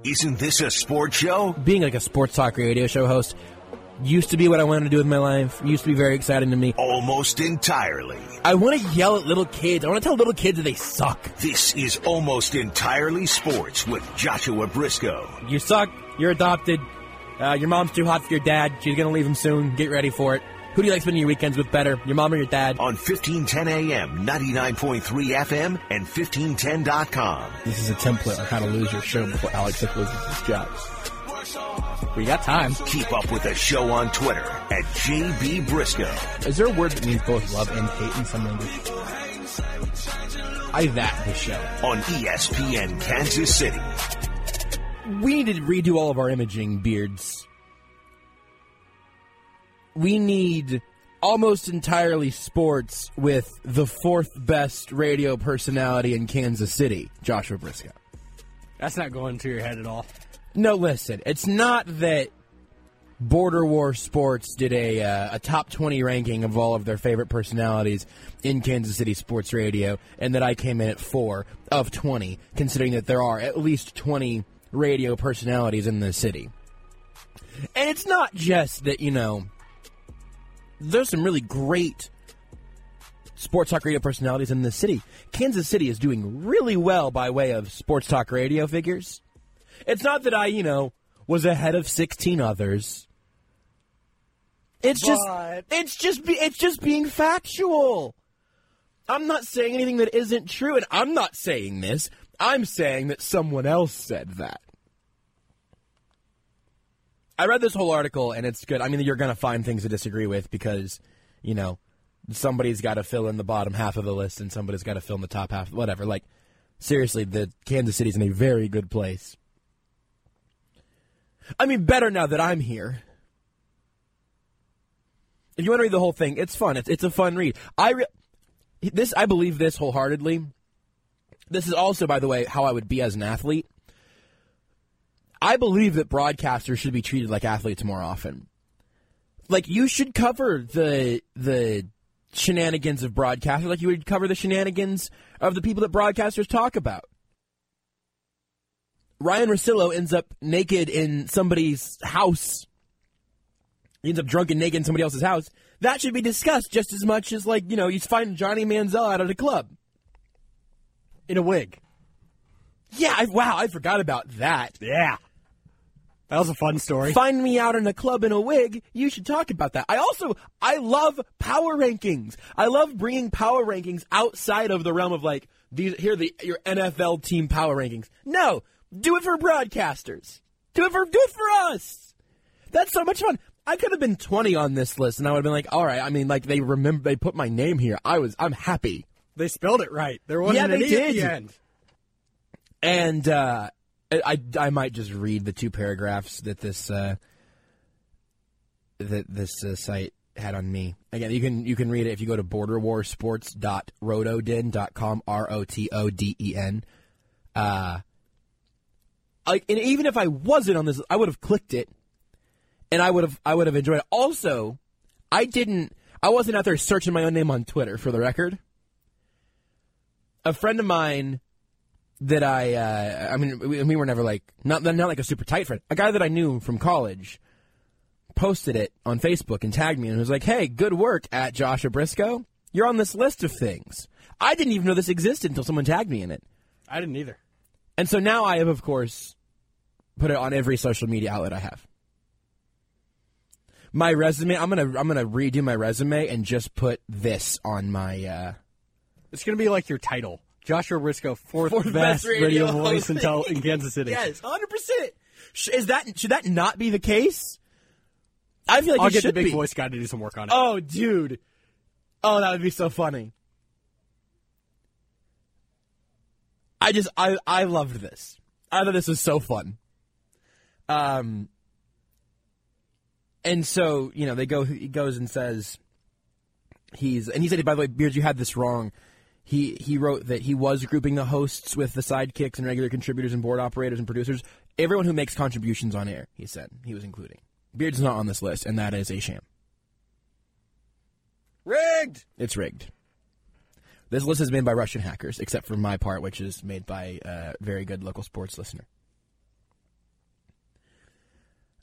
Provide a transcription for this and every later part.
Isn't this a sports show? Being like a sports talk radio show host used to be what I wanted to do with my life. Used to be very exciting to me. Almost entirely. I want to yell at little kids. I want to tell little kids that they suck. This is Almost Entirely Sports with Joshua Briscoe. You suck. You're adopted. Your mom's too hot for your dad. She's going to leave him soon. Get ready for it. Who do you like spending your weekends with better, your mom or your dad? On 1510 AM, 99.3 FM, and 1510.com. This is a template on how to lose your show before Alex loses his job. We got time. Keep up with the show on Twitter at JB Briscoe. Is there a word that means both love and hate in some language? The show. On ESPN Kansas City. We need to redo all of our imaging, Beards. We need Almost Entirely Sports with the fourth best radio personality in Kansas City, Joshua Briscoe. That's not going to your head at all. No, listen, it's not that Border War Sports did a top 20 ranking of all of their favorite personalities in Kansas City sports radio, and that I came in at 4 of 20, considering that there are at least 20 radio personalities in the city. And it's not just that, there's some really great sports talk radio personalities in the city. Kansas City is doing really well by way of sports talk radio figures. It's not that I, was ahead of 16 others. It's just being factual. I'm not saying anything that isn't true, and I'm not saying this. I'm saying that someone else said that. I read this whole article, and it's good. I mean, you're going to find things to disagree with because, somebody's got to fill in the bottom half of the list, and somebody's got to fill in the top half, whatever. Like, seriously, the Kansas City's in a very good place. I mean, better now that I'm here. If you want to read the whole thing, it's fun. It's a fun read. I believe this wholeheartedly. This is also, by the way, how I would be as an athlete. I believe that broadcasters should be treated like athletes more often. Like, you should cover the shenanigans of broadcasters like you would cover the shenanigans of the people that broadcasters talk about. Ryan Russillo ends up naked in somebody's house. He ends up drunk and naked in somebody else's house. That should be discussed just as much as, you find Johnny Manziel out at a club. In a wig. Yeah, I forgot about that. Yeah. That was a fun story. Find me out in a club in a wig. You should talk about that. I love power rankings. I love bringing power rankings outside of the realm of your NFL team power rankings. No, do it for broadcasters. Do it for us. That's so much fun. I could have been 20 on this list, and I would have been like, all right. I mean, they put my name here. I'm happy. They spelled it right. There wasn't an E at the end. And I might just read the 2 paragraphs that this site had on me. Again, you can read it if you go to borderwarsports.rotoden.com, ROTODEN. And even if I wasn't on this, I would have clicked it, and I would have enjoyed it. Also, I wasn't out there searching my own name on Twitter, for the record. A friend of mine that we were never not like a super tight friend. A guy that I knew from college posted it on Facebook and tagged me and was like, hey, good work at Joshua Briscoe. You're on this list of things. I didn't even know this existed until someone tagged me in it. I didn't either. And so now I have, of course, put it on every social media outlet I have. My resume, I'm gonna redo my resume and just put this on my It's gonna be like your title. Joshua Briscoe, fourth best radio voice in Kansas City. Yes, 100%. Should that not be the case? I feel like I'll it get should the big be. voice guy to do some work on it. Oh, dude. Oh, that would be so funny. I loved this. I thought this was so fun. And so, he goes and says he said, by the way, Beards, you had this wrong. He wrote that he was grouping the hosts with the sidekicks and regular contributors and board operators and producers. Everyone who makes contributions on air, he said, he was including. Beards is not on this list, and that is a sham. Rigged! It's rigged. This list is made by Russian hackers, except for my part, which is made by a very good local sports listener.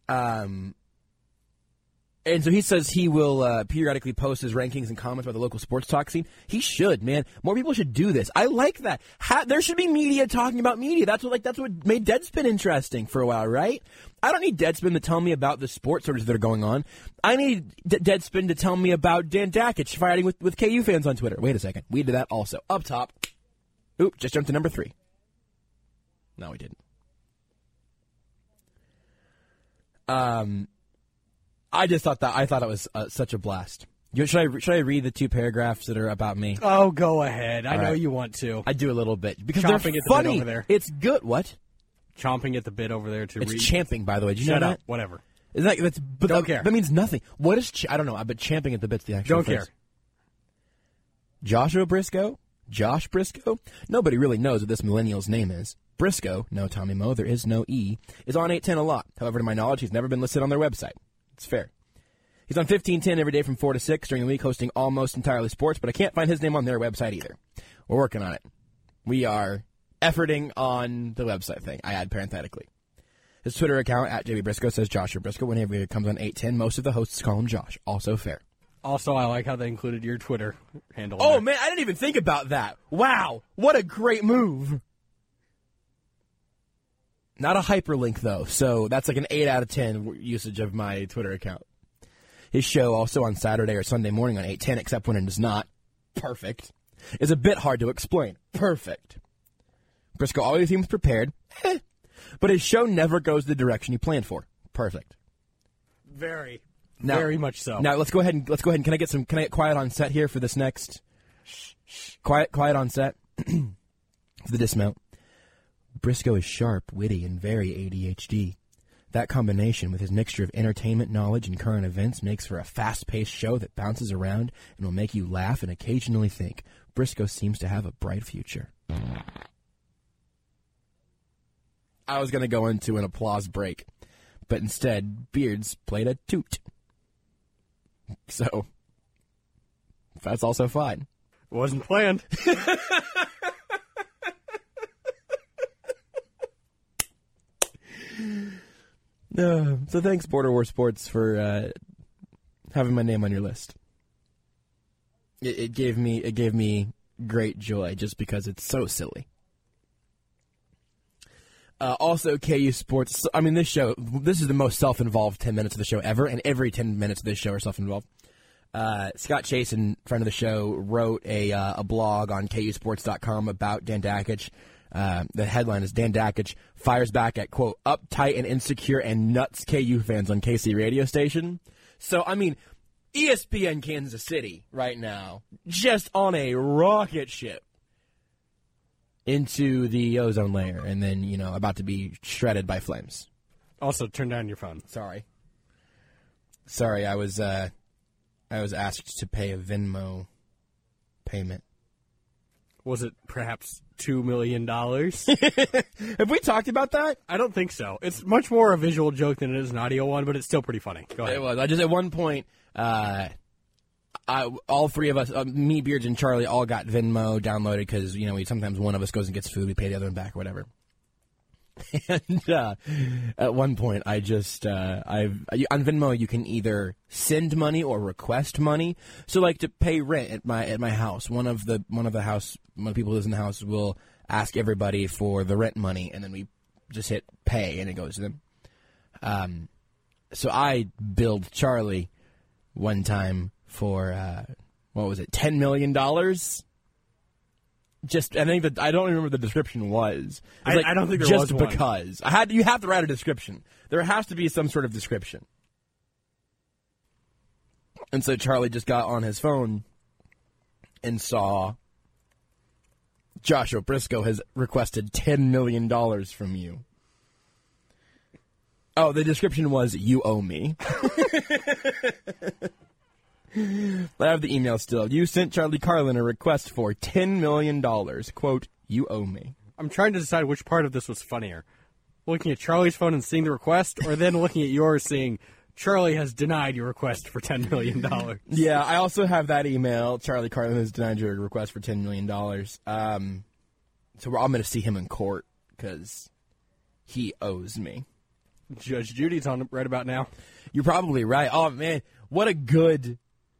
And so he says he will periodically post his rankings and comments about the local sports talk scene. He should, man. More people should do this. I like that. There should be media talking about media. That's what made Deadspin interesting for a while, right? I don't need Deadspin to tell me about the sports stories that are going on. I need Deadspin to tell me about Dan Dakich fighting with KU fans on Twitter. Wait a second. We did that also. Up top. Oop, just jumped to number 3. No, we didn't. I thought it was such a blast. Should I read the 2 paragraphs that are about me? Oh, go ahead. I know you want to. I do a little bit because Chomping they're at the funny. bit over there. It's good. What? Chomping at the bit over there to read. It's champing, by the way. Did you Shut know up. that? Whatever. Don't care. That means nothing. What is? I don't know. But champing at the bit's the actual Don't phrase. care. Joshua Briscoe. Josh Briscoe. Nobody really knows what this millennial's name is. Briscoe, no Tommy Moe, there is no E, is on 810 a lot. However, to my knowledge, he's never been listed on their website. It's fair. He's on 1510 every day from 4 to 6 during the week, hosting Almost Entirely Sports, but I can't find his name on their website either. We're working on it. We are efforting on the website thing, I add parenthetically. His Twitter account, at JB Briscoe, says Joshua Briscoe. Whenever he comes on 810, most of the hosts call him Josh. Also fair. Also, I like how they included your Twitter handle. Oh, man, I didn't even think about that. Wow, what a great move. Not a hyperlink, though, so that's like an 8 out of 10 usage of my Twitter account. His show, also on Saturday or Sunday morning on 810, except when it is not, perfect, is a bit hard to explain. Perfect. Briscoe always seems prepared, but his show never goes the direction he planned for. Perfect. Very much so. Now let's go ahead and can I get quiet on set here for this next quiet on set for the dismount. Briscoe is sharp, witty, and very ADHD. That combination with his mixture of entertainment knowledge and current events makes for a fast-paced show that bounces around and will make you laugh and occasionally think. Briscoe seems to have a bright future. I was going to go into an applause break, but instead, Beards played a toot. So, that's also fine. Wasn't planned. So thanks, Border War Sports, for having my name on your list. It gave me great joy just because it's so silly. Also, KU Sports. I mean, this is the most self-involved 10 minutes of the show ever, and every 10 minutes of this show are self-involved. Scott Chasen, friend of the show, wrote a blog on KUSports.com about Dan Dakich. The headline is Dan Dakich fires back at, quote, uptight and insecure and nuts KU fans on KC radio station. So, I mean, ESPN Kansas City right now, just on a rocket ship into the ozone layer and then, about to be shredded by flames. Also, turn down your phone. Sorry, I was asked to pay a Venmo payment. Was it perhaps $2 million? Have we talked about that? I don't think so. It's much more a visual joke than it is an audio one, but it's still pretty funny. Go ahead. It was. I just, at one point, all three of us, me, Beards, and Charlie, all got Venmo downloaded because, sometimes one of us goes and gets food, we pay the other one back or whatever. And at one point, I just on Venmo you can either send money or request money. So, like, to pay rent at my house, one of the people who lives in the house will ask everybody for the rent money, and then we just hit pay, and it goes to them. So I billed Charlie one time for what was it, $10 million. I don't remember what the description was. I don't think there was one. Just because. You have to write a description. There has to be some sort of description. And so Charlie just got on his phone and saw Joshua Briscoe has requested $10 million from you. Oh, the description was, you owe me. I have the email still. You sent Charlie Carlin a request for $10 million. Quote, you owe me. I'm trying to decide which part of this was funnier. Looking at Charlie's phone and seeing the request, or then looking at yours seeing Charlie has denied your request for $10 million. Yeah, I also have that email. Charlie Carlin has denied your request for $10 million. So I'm going to see him in court because he owes me. Judge Judy's on right about now. You're probably right. Oh, man, what a good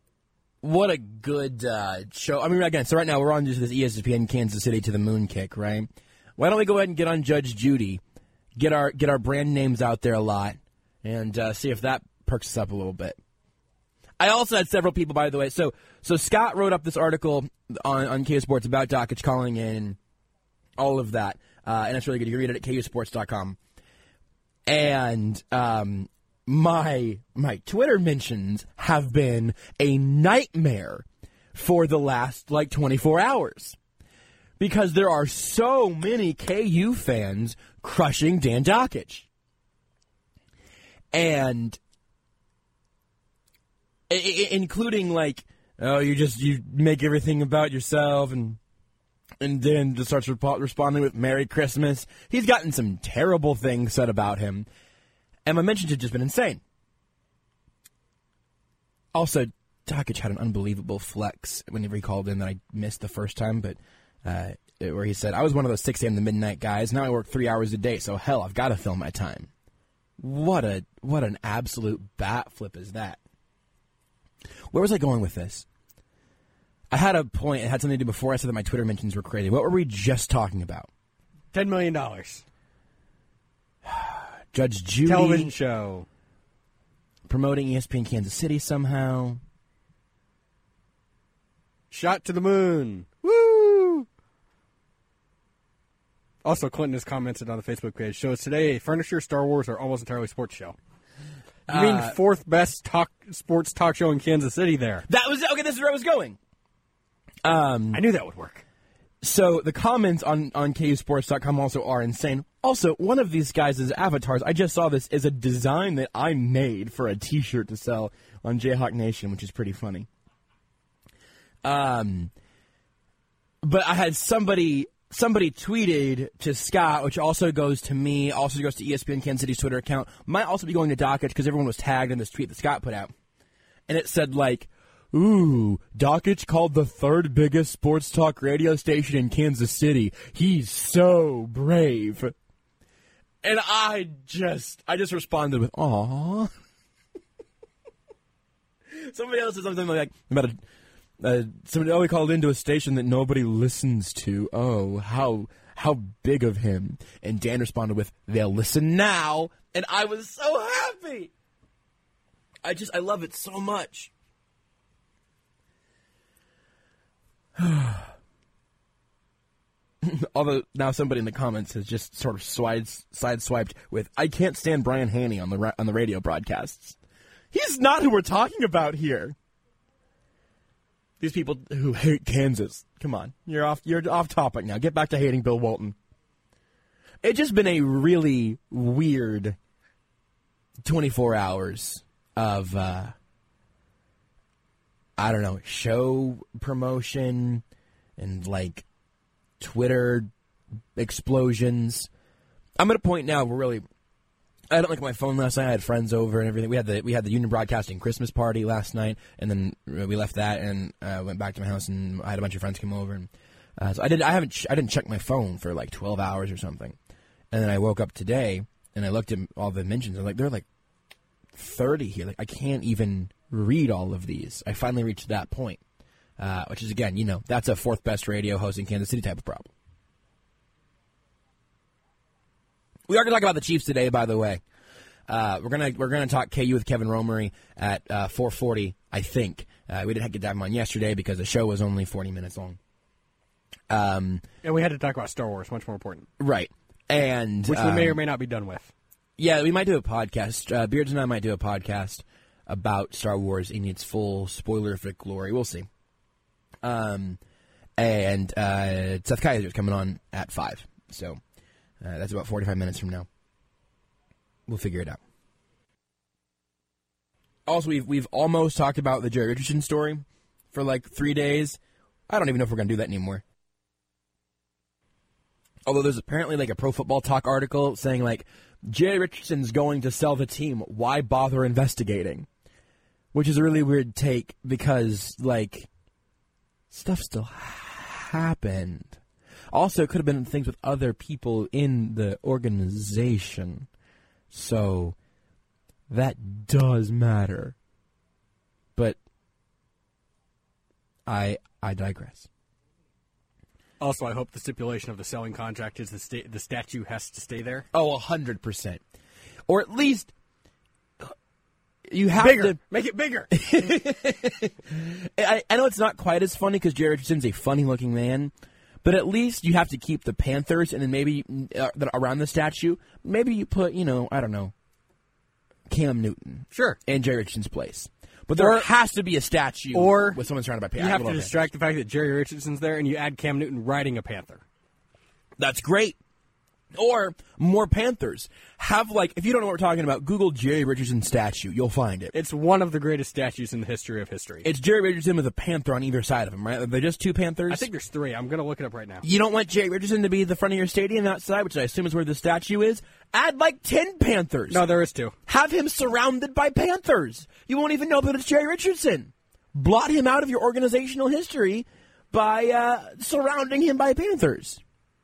show. I mean, again, so right now we're on just this ESPN Kansas City to the moon kick, right? Why don't we go ahead and get on Judge Judy, get our brand names out there a lot, and see if that perks us up a little bit. I also had several people, by the way. So Scott wrote up this article on KU Sports about Dakich calling in and all of that, and it's really good. You can read it at kusports.com. And my Twitter mentions have been a nightmare for the last 24 hours because there are so many KU fans crushing Dan Dakich. And including you make everything about yourself and then just starts responding with Merry Christmas. He's gotten some terrible things said about him. And my mentions have just been insane. Also, Dakich had an unbelievable flex whenever he called in that I missed the first time, but where he said, I was one of those 6 a.m. to midnight guys. Now I work 3 hours a day, so hell, I've got to fill my time. What an absolute bat flip is that? Where was I going with this? I had a point. It had something to do before I said that my Twitter mentions were crazy. What were we just talking about? $10 million. Judge Judy. Television show. Promoting ESPN Kansas City somehow. Shot to the moon. Woo! Also, Clinton has commented on the Facebook page. Shows today, furniture, Star Wars, or almost entirely sports show. You mean fourth best sports talk show in Kansas City there. That was, okay, this is where I was going. I knew that would work. So the comments on KUSports.com also are insane. Also, one of these guys' avatars, I just saw this, is a design that I made for a T-shirt to sell on Jayhawk Nation, which is pretty funny. But I had somebody tweeted to Scott, which also goes to me, also goes to ESPN Kansas City's Twitter account. Might also be going to Dakich because everyone was tagged in this tweet that Scott put out. And it said, ooh, Dakich called the third biggest sports talk radio station in Kansas City. He's so brave. And I just responded with, aw. Somebody else said something about somebody we called into a station that nobody listens to. Oh, how big of him. And Dan responded with, they'll listen now. And I was so happy. I love it so much. Although now somebody in the comments has just sort of sideswiped with, I can't stand Brian Haney on the radio broadcasts. He's not who we're talking about here. These people who hate Kansas. Come on, you're off topic now. Get back to hating Bill Walton. It's just been a really weird 24 hours of I don't know, show promotion and Twitter explosions. I'm at a point now where really I don't look at my phone last night. I had friends over and everything. We had the Union Broadcasting Christmas party last night, and then we left that and went back to my house, and I had a bunch of friends come over. And so I didn't check my phone for 12 hours or something. And then I woke up today and I looked at all the mentions. I'm there are 30 here. I can't even read all of these. I finally reached that point, which is, again, that's a fourth best radio host in Kansas City type of problem. We are going to talk about the Chiefs today, by the way. We're gonna talk KU with Kevin Romery at 4:40, I think. We didn't get to have him on yesterday because the show was only 40 minutes long. And we had to talk about Star Wars, much more important. Right. And which we may or may not be done with. Yeah, we might do a podcast. Beards and I might do a podcast about Star Wars in its full spoilerific glory. We'll see. And Seth Kaiser is coming on at 5. So that's about 45 minutes from now. We'll figure it out. Also, we've almost talked about the Jerry Richardson story for 3 days. I don't even know if we're going to do that anymore. Although there's apparently a Pro Football Talk article saying Jerry Richardson's going to sell the team. Why bother investigating? Which is a really weird take because stuff still happened. Also, it could have been things with other people in the organization. So that does matter. But I digress. Also, I hope the stipulation of the selling contract is the statue has to stay there. Oh, 100%. Or at least you have Bigger. to Make it bigger. I know it's not quite as funny because Jerry Richardson's a funny-looking man, but at least you have to keep the Panthers, and then maybe around the statue, maybe you put, I don't know, Cam Newton. Sure. In Jerry Richardson's place. But there has to be a statue with someone surrounded by Panthers. You have to distract the fact that Jerry Richardson's there, and you add Cam Newton riding a Panther. That's great. Or more Panthers. Have, if you don't know what we're talking about, Google Jerry Richardson statue. You'll find it. It's one of the greatest statues in the history of history. It's Jerry Richardson with a panther on either side of him, right? Are there just 2 Panthers? I think there's 3. I'm going to look it up right now. You don't want Jerry Richardson to be the front of your stadium outside, which I assume is where the statue is? Add 10 Panthers. No, there is 2. Have him surrounded by Panthers. You won't even know that it's Jerry Richardson. Blot him out of your organizational history by surrounding him by Panthers.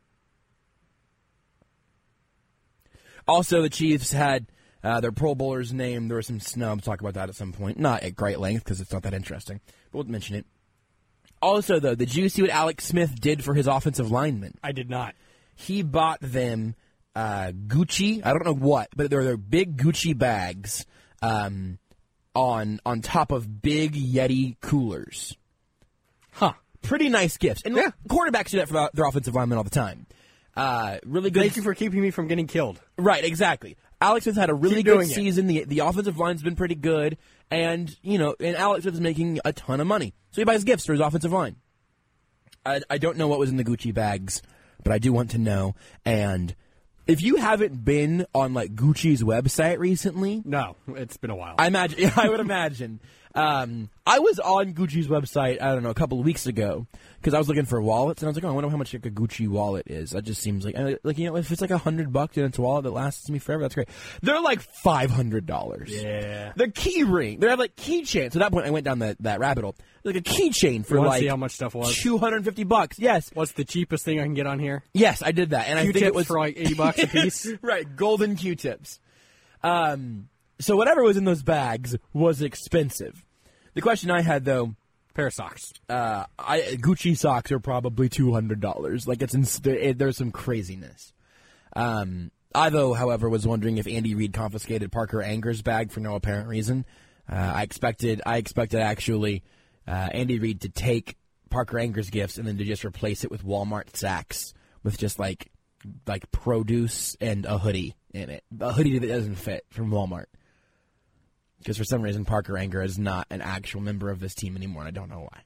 Also, the Chiefs had their Pro Bowlers named. There were some snubs. Talk about that at some point. Not at great length because it's not that interesting, but we'll mention it. Also, though, did you see what Alex Smith did for his offensive linemen? I did not. He bought them Gucci. I don't know what, but they're big Gucci bags on top of big Yeti coolers. Huh. Pretty nice gifts. And quarterbacks do that for their offensive linemen all the time. Really good. Thank you for keeping me from getting killed. Right, exactly. Alex Smith had a really good season. The offensive line's been pretty good, and Alex Smith is making a ton of money. So he buys gifts for his offensive line. I don't know what was in the Gucci bags, but I do want to know. And if you haven't been on Gucci's website recently, no, it's been a while. I would imagine. I was on Gucci's website, I don't know, a couple of weeks ago because I was looking for wallets, and I was like, I wonder how much a Gucci wallet is. That just seems if it's $100 in its wallet that lasts me forever, that's great. They're $500. Yeah. The key ring. They have keychains. So at that point, I went down that rabbit hole. A keychain for see how much stuff was? $250. Yes. What's the cheapest thing I can get on here? Yes, I did that, and I think it was for $80 a piece. Right, golden Q-tips. So whatever was in those bags was expensive. The question I had, though, pair of socks. Gucci socks are probably $200. There's some craziness. I, though, however, was wondering if Andy Reid confiscated Parker Anger's bag for no apparent reason. I expected actually Andy Reid to take Parker Anger's gifts and then to just replace it with Walmart sacks with just produce and a hoodie in it. A hoodie that doesn't fit from Walmart. Because for some reason, Parker Anger is not an actual member of this team anymore, and I don't know why.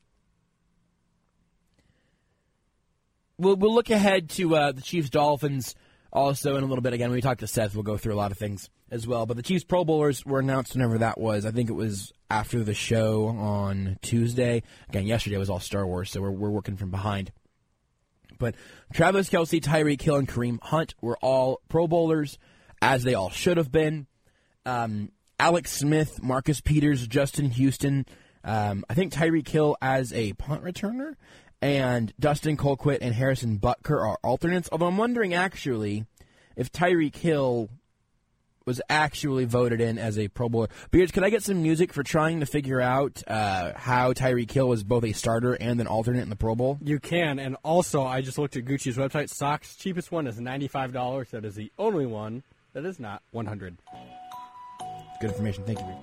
We'll look ahead to the Chiefs-Dolphins also in a little bit. Again, when we talk to Seth, we'll go through a lot of things as well. But the Chiefs Pro Bowlers were announced whenever that was. I think it was after the show on Tuesday. Again, yesterday was all Star Wars, so we're working from behind. But Travis Kelce, Tyreek Hill, and Kareem Hunt were all Pro Bowlers, as they all should have been. Alex Smith, Marcus Peters, Justin Houston, I think Tyreek Hill as a punt returner, and Dustin Colquitt and Harrison Butker are alternates, although I'm wondering actually if Tyreek Hill was actually voted in as a Pro Bowler. Beards, could I get some music for trying to figure out how Tyreek Hill was both a starter and an alternate in the Pro Bowl? You can, and also I just looked at Gucci's website. Socks, cheapest one is $95. That is the only one that is not $100. Good information. Thank you.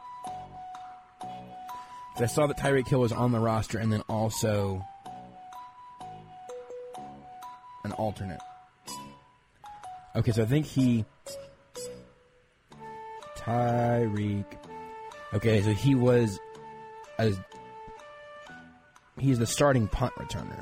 I saw that Tyreek Hill was on the roster and then also an alternate. Okay, so I think Tyreek. Okay, so he's the starting punt returner.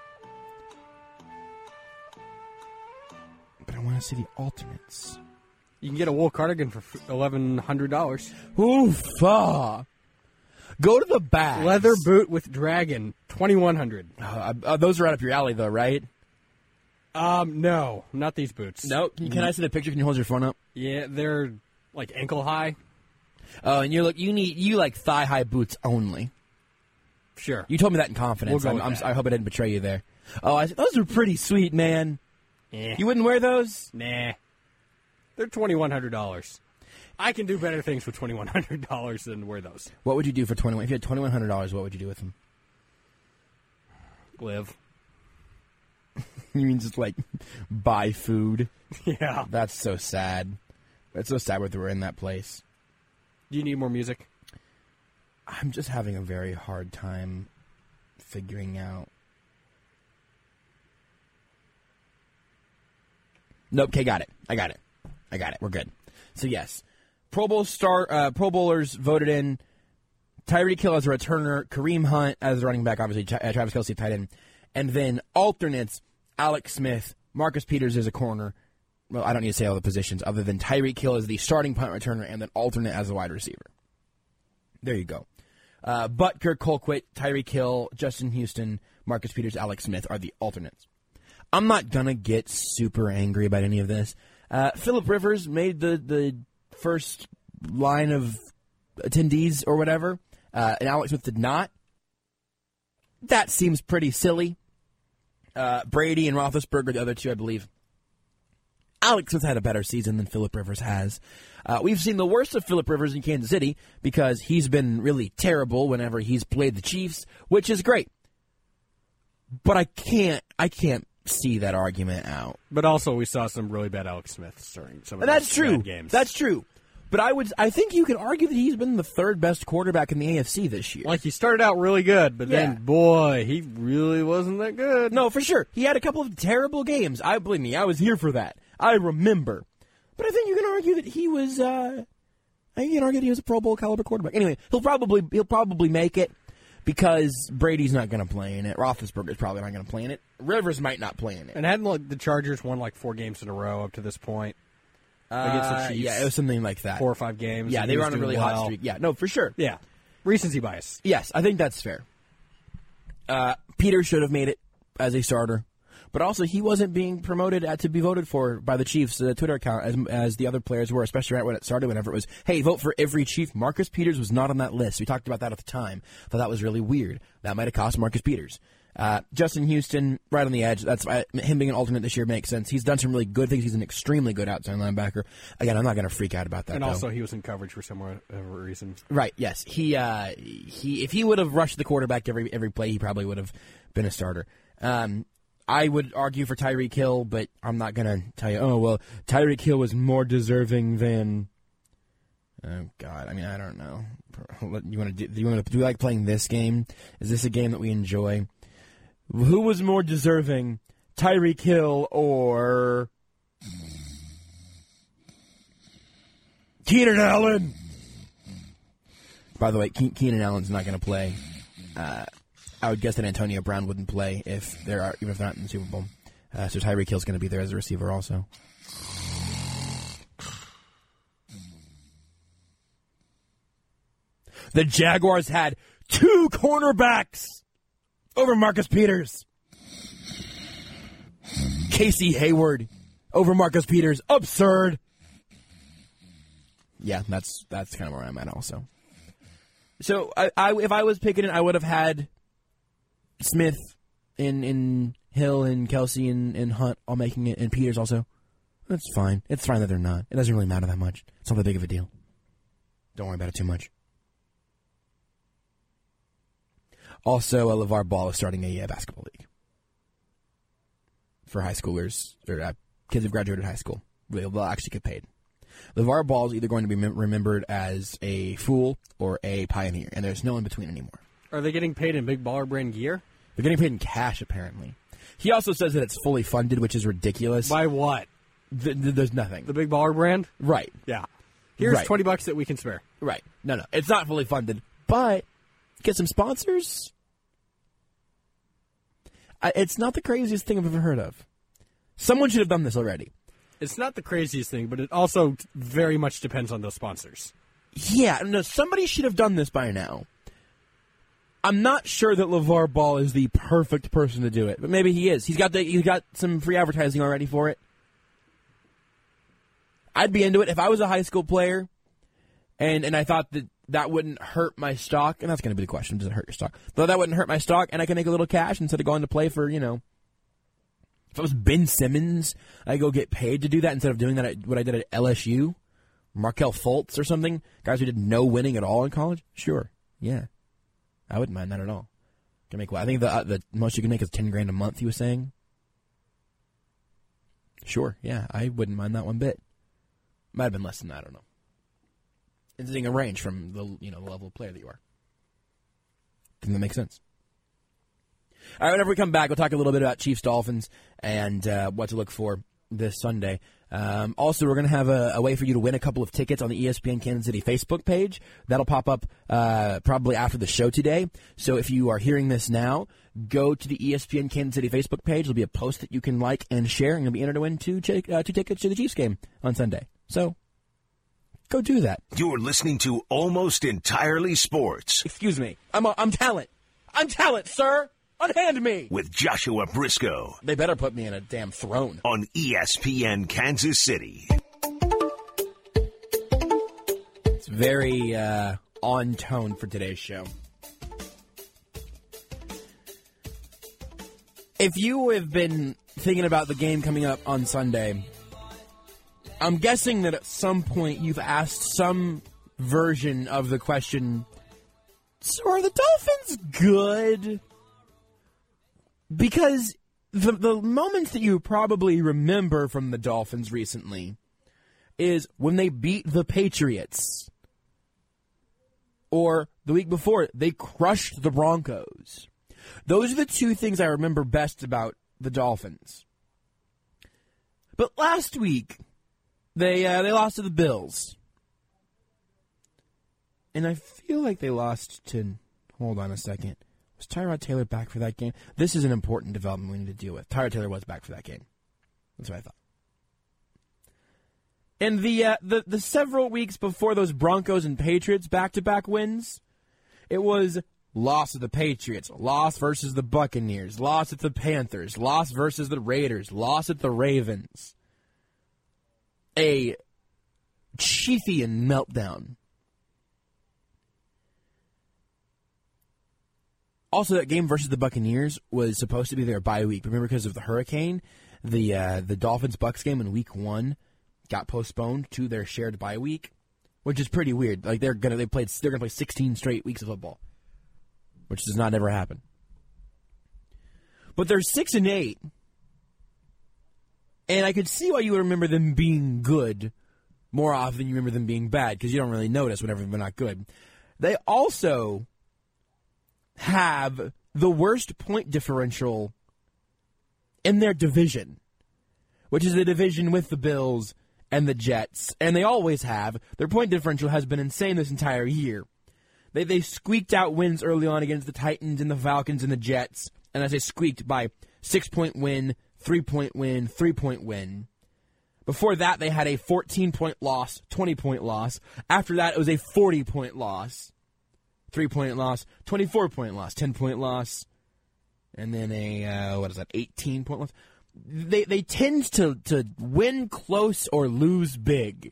But I want to see the alternates. You can get a wool cardigan for $1,100. Oof! Go to the bags. Leather boot with dragon, $2,100. Those are right up your alley, though, right? No, not these boots. No. Can I see the picture? Can you hold your phone up? Yeah, they're ankle high. Oh, and you like thigh high boots only. Sure. You told me that in confidence. We'll go with that. I hope I didn't betray you there. Oh, those are pretty sweet, man. Yeah. You wouldn't wear those? Nah. They're $2,100. I can do better things with $2,100 than wear those. What would you do for $2,100? If you had $2,100, what would you do with them? Live. You mean just like buy food? Yeah. That's so sad. That's so sad that we're in that place. Do you need more music? I'm just having a very hard time figuring out. Nope. Okay, got it. I got it. We're good. So yes, Pro Bowlers voted in Tyreek Hill as a returner, Kareem Hunt as a running back, obviously Travis Kelce tight end, and then alternates Alex Smith, Marcus Peters as a corner. Well, I don't need to say all the positions other than Tyreek Hill as the starting punt returner and then alternate as a wide receiver. There you go. Butker, Colquitt, Tyreek Hill, Justin Houston, Marcus Peters, Alex Smith are the alternates. I'm not going to get super angry about any of this. Phillip Rivers made the first line of attendees or whatever, and Alex Smith did not. That seems pretty silly. Brady and Roethlisberger, the other two, I believe. Alex Smith had a better season than Phillip Rivers has. We've seen the worst of Phillip Rivers in Kansas City because he's been really terrible whenever he's played the Chiefs, which is great. But I can't see that argument out. But also, we saw some really bad Alex Smiths during some of And that's those true. bad games. That's true. But I think you can argue that he's been the third best quarterback in the AFC this year. Like, he started out really good, but then, boy, he really wasn't that good. No, for sure. He had a couple of terrible games. Believe me, I was here for that. I remember. But I think you can argue that he was a Pro Bowl caliber quarterback. Anyway, he'll probably make it because Brady's not going to play in it. Roethlisberger's probably not going to play in it. Rivers might not play in it. And hadn't the Chargers won 4 games in a row up to this point against the Chiefs? Yeah, it was something like that. 4 or 5 games. Yeah, they were on a really hot streak. Yeah, no, for sure. Yeah. Recency bias. Yes, I think that's fair. Peter should have made it as a starter. But also, he wasn't being promoted to be voted for by the Chiefs' Twitter account as the other players were, especially right when it started, whenever it was, hey, vote for every Chief. Marcus Peters was not on that list. We talked about that at the time. Thought that was really weird. That might have cost Marcus Peters. Justin Houston, right on the edge. That's him being an alternate this year makes sense. He's done some really good things. He's an extremely good outside linebacker. Again, I'm not going to freak out about that. And though. Also, he was in coverage for some reason. Right. Yes. He if he would have rushed the quarterback every play, he probably would have been a starter. I would argue for Tyreek Hill, but I'm not going to tell you, oh, well, Tyreek Hill was more deserving than... Oh, God. I mean, I don't know. Do you like playing this game? Is this a game that we enjoy? Who was more deserving, Tyreek Hill or... Keenan Allen? By the way, Keenan Allen's not going to play. I would guess that Antonio Brown wouldn't play even if they're not in the Super Bowl. So Tyreek Hill's going to be there as a receiver also. The Jaguars had 2 cornerbacks over Marcus Peters. Casey Hayward over Marcus Peters. Absurd. Yeah, that's kind of where I'm at also. So if I was picking it, I would have had Smith and Hill and Kelce and Hunt all making it, and Peters also. That's fine. It's fine that they're not. It doesn't really matter that much. It's not that big of a deal. Don't worry about it too much. Also, LeVar Ball is starting a basketball league for high schoolers, or kids who've graduated high school. They'll actually get paid. LeVar Ball is either going to be remembered as a fool or a pioneer, and there's no in between anymore. Are they getting paid in Big Baller Brand gear? They're getting paid in cash, apparently. He also says that it's fully funded, which is ridiculous. By what? There's nothing. The Big Baller Brand? Right. Yeah. Here's right. $20 that we can spare. Right. No. It's not fully funded, but get some sponsors. It's not the craziest thing I've ever heard of. Someone should have done this already. It's not the craziest thing, but it also very much depends on those sponsors. Yeah, no, somebody should have done this by now. I'm not sure that LeVar Ball is the perfect person to do it, but maybe he is. He's got some free advertising already for it. I'd be into it if I was a high school player, and I thought that wouldn't hurt my stock, and that's going to be the question: does it hurt your stock? Though that wouldn't hurt my stock, and I can make a little cash instead of going to play for If I was Ben Simmons, I'd go get paid to do that instead of doing that at what I did at LSU. Markelle Fultz or something. Guys who did no winning at all in college. Sure. Yeah. I wouldn't mind that at all. Can make. I think the most you can make is $10,000 a month, he was saying. Sure. Yeah. I wouldn't mind that one bit. Might have been less than that. I don't know. It's a range from the level of player that you are. I think that makes sense. All right, whenever we come back, we'll talk a little bit about Chiefs-Dolphins and what to look for this Sunday. Also, we're going to have a way for you to win a couple of tickets on the ESPN Kansas City Facebook page. That'll pop up probably after the show today. So if you are hearing this now, go to the ESPN Kansas City Facebook page. There'll be a post that you can like and share, and you'll be entered to win two tickets to the Chiefs game on Sunday. So go do that. You're listening to Almost Entirely Sports. Excuse me. I'm talent. I'm talent, sir. Unhand me. With Joshua Briscoe. They better put me in a damn throne. On ESPN Kansas City. It's very on tone for today's show. If you have been thinking about the game coming up on Sunday, I'm guessing that at some point you've asked some version of the question, so are the Dolphins good? Because the moments that you probably remember from the Dolphins recently is when they beat the Patriots. Or the week before, they crushed the Broncos. Those are the two things I remember best about the Dolphins. But last week, they lost to the Bills. And I feel like they lost to... Hold on a second. Was Tyrod Taylor back for that game? This is an important development we need to deal with. Tyrod Taylor was back for that game. That's what I thought. And the several weeks before those Broncos and Patriots back-to-back wins, it was loss to the Patriots, loss versus the Buccaneers, loss at the Panthers, loss versus the Raiders, loss at the Ravens. A Chiefian meltdown. Also, that game versus the Buccaneers was supposed to be their bye week. Remember, because of the hurricane, the Dolphins-Bucs game in Week 1 got postponed to their shared bye week, which is pretty weird. Like they're gonna play 16 straight weeks of football, which does not ever happen. But they're 6-8, and I could see why you would remember them being good more often than you remember them being bad, because you don't really notice whenever they're not good. They also have the worst point differential in their division, which is the division with the Bills and the Jets, and they always have. Their point differential has been insane this entire year. They squeaked out wins early on against the Titans and the Falcons and the Jets, and I say squeaked by 6-point win, 3-point win, 3-point win. Before that, they had a 14-point loss, 20-point loss. After that, it was a 40-point loss. 3-point loss, 24-point loss, 10-point loss, and then a 18-point loss. They tend to win close or lose big.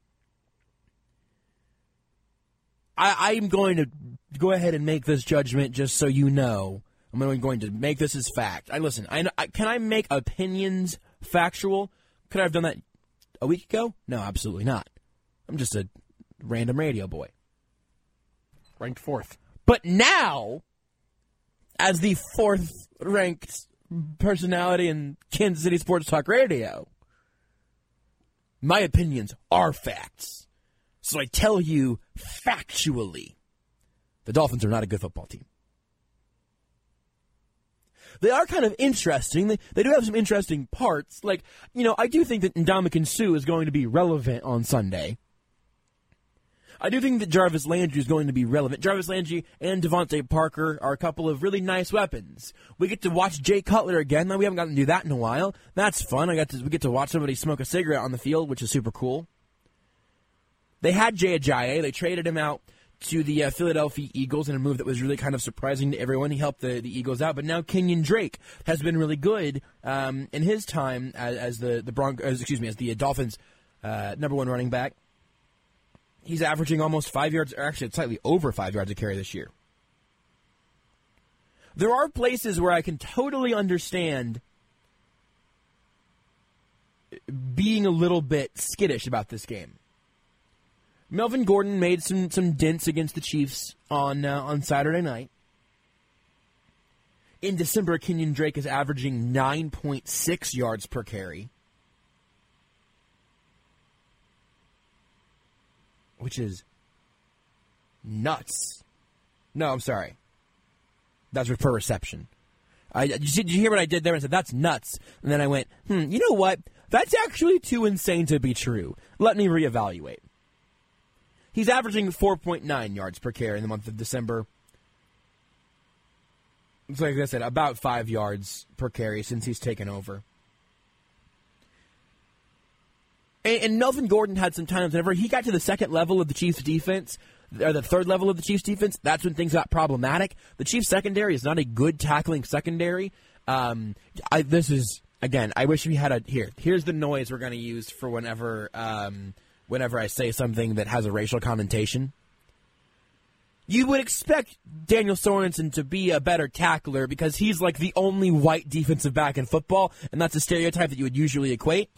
I'm going to go ahead and make this judgment just so you know. I'm going to make this as fact. Can I make opinions factual? Could I have done that a week ago? No, absolutely not. I'm just a random radio boy. Ranked 4th. But now, as the 4th-ranked personality in Kansas City Sports Talk Radio, my opinions are facts. So I tell you factually, the Dolphins are not a good football team. They are kind of interesting. They do have some interesting parts. Like, I do think that Ndamukong Suh is going to be relevant on Sunday. I do think that Jarvis Landry is going to be relevant. Jarvis Landry and Devontae Parker are a couple of really nice weapons. We get to watch Jay Cutler again. We haven't gotten to do that in a while. That's fun. We get to watch somebody smoke a cigarette on the field, which is super cool. They had Jay Ajayi. They traded him out to the Philadelphia Eagles in a move that was really kind of surprising to everyone. He helped the Eagles out. But now Kenyon Drake has been really good in his time as the Dolphins' number one running back. He's averaging almost 5 yards, or actually slightly over 5 yards a carry this year. There are places where I can totally understand being a little bit skittish about this game. Melvin Gordon made some dents against the Chiefs on Saturday night. In December, Kenyon Drake is averaging 9.6 yards per carry, which is nuts. No, I'm sorry. That's per reception. Did you hear what I did there? I said, that's nuts. And then I went, you know what? That's actually too insane to be true. Let me reevaluate. He's averaging 4.9 yards per carry in the month of December. It's like I said, about 5 yards per carry since he's taken over. And Melvin Gordon had some times whenever he got to the second level of the Chiefs' defense, or the third level of the Chiefs' defense, that's when things got problematic. The Chiefs' secondary is not a good tackling secondary. This is, again, I wish we had a... Here's the noise we're going to use for whenever I say something that has a racial connotation. You would expect Daniel Sorensen to be a better tackler because he's like the only white defensive back in football, and that's a stereotype that you would usually equate.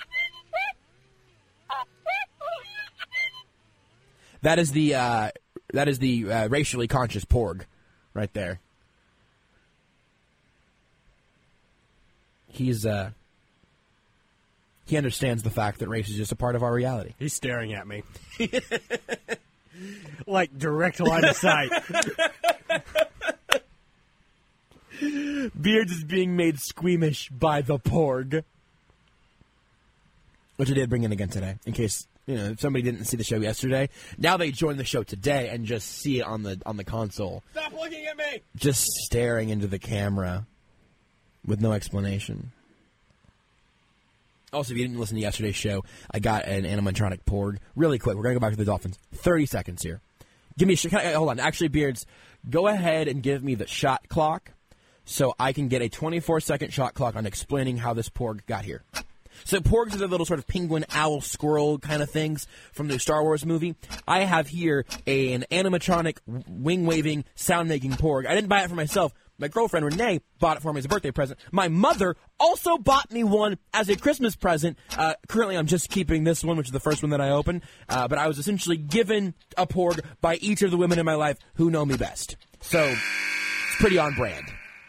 That is the racially conscious porg right there. He understands the fact that race is just a part of our reality. He's staring at me. Like direct line of sight. Beards is being made squeamish by the porg. Which I did bring in again today, in case, if somebody didn't see the show yesterday. Now they join the show today and just see it on the console. Stop looking at me! Just staring into the camera with no explanation. Also, if you didn't listen to yesterday's show, I got an animatronic porg. Really quick, we're going to go back to the Dolphins. 30 seconds here. Give me hold on. Actually, Beards, go ahead and give me the shot clock so I can get a 24-second shot clock on explaining how this porg got here. So porgs are the little sort of penguin, owl, squirrel kind of things from the Star Wars movie. I have here an animatronic, wing-waving, sound-making porg. I didn't buy it for myself. My girlfriend, Renee, bought it for me as a birthday present. My mother also bought me one as a Christmas present. Currently, I'm just keeping this one, which is the first one that I opened. But I was essentially given a porg by each of the women in my life who know me best. So, it's pretty on brand.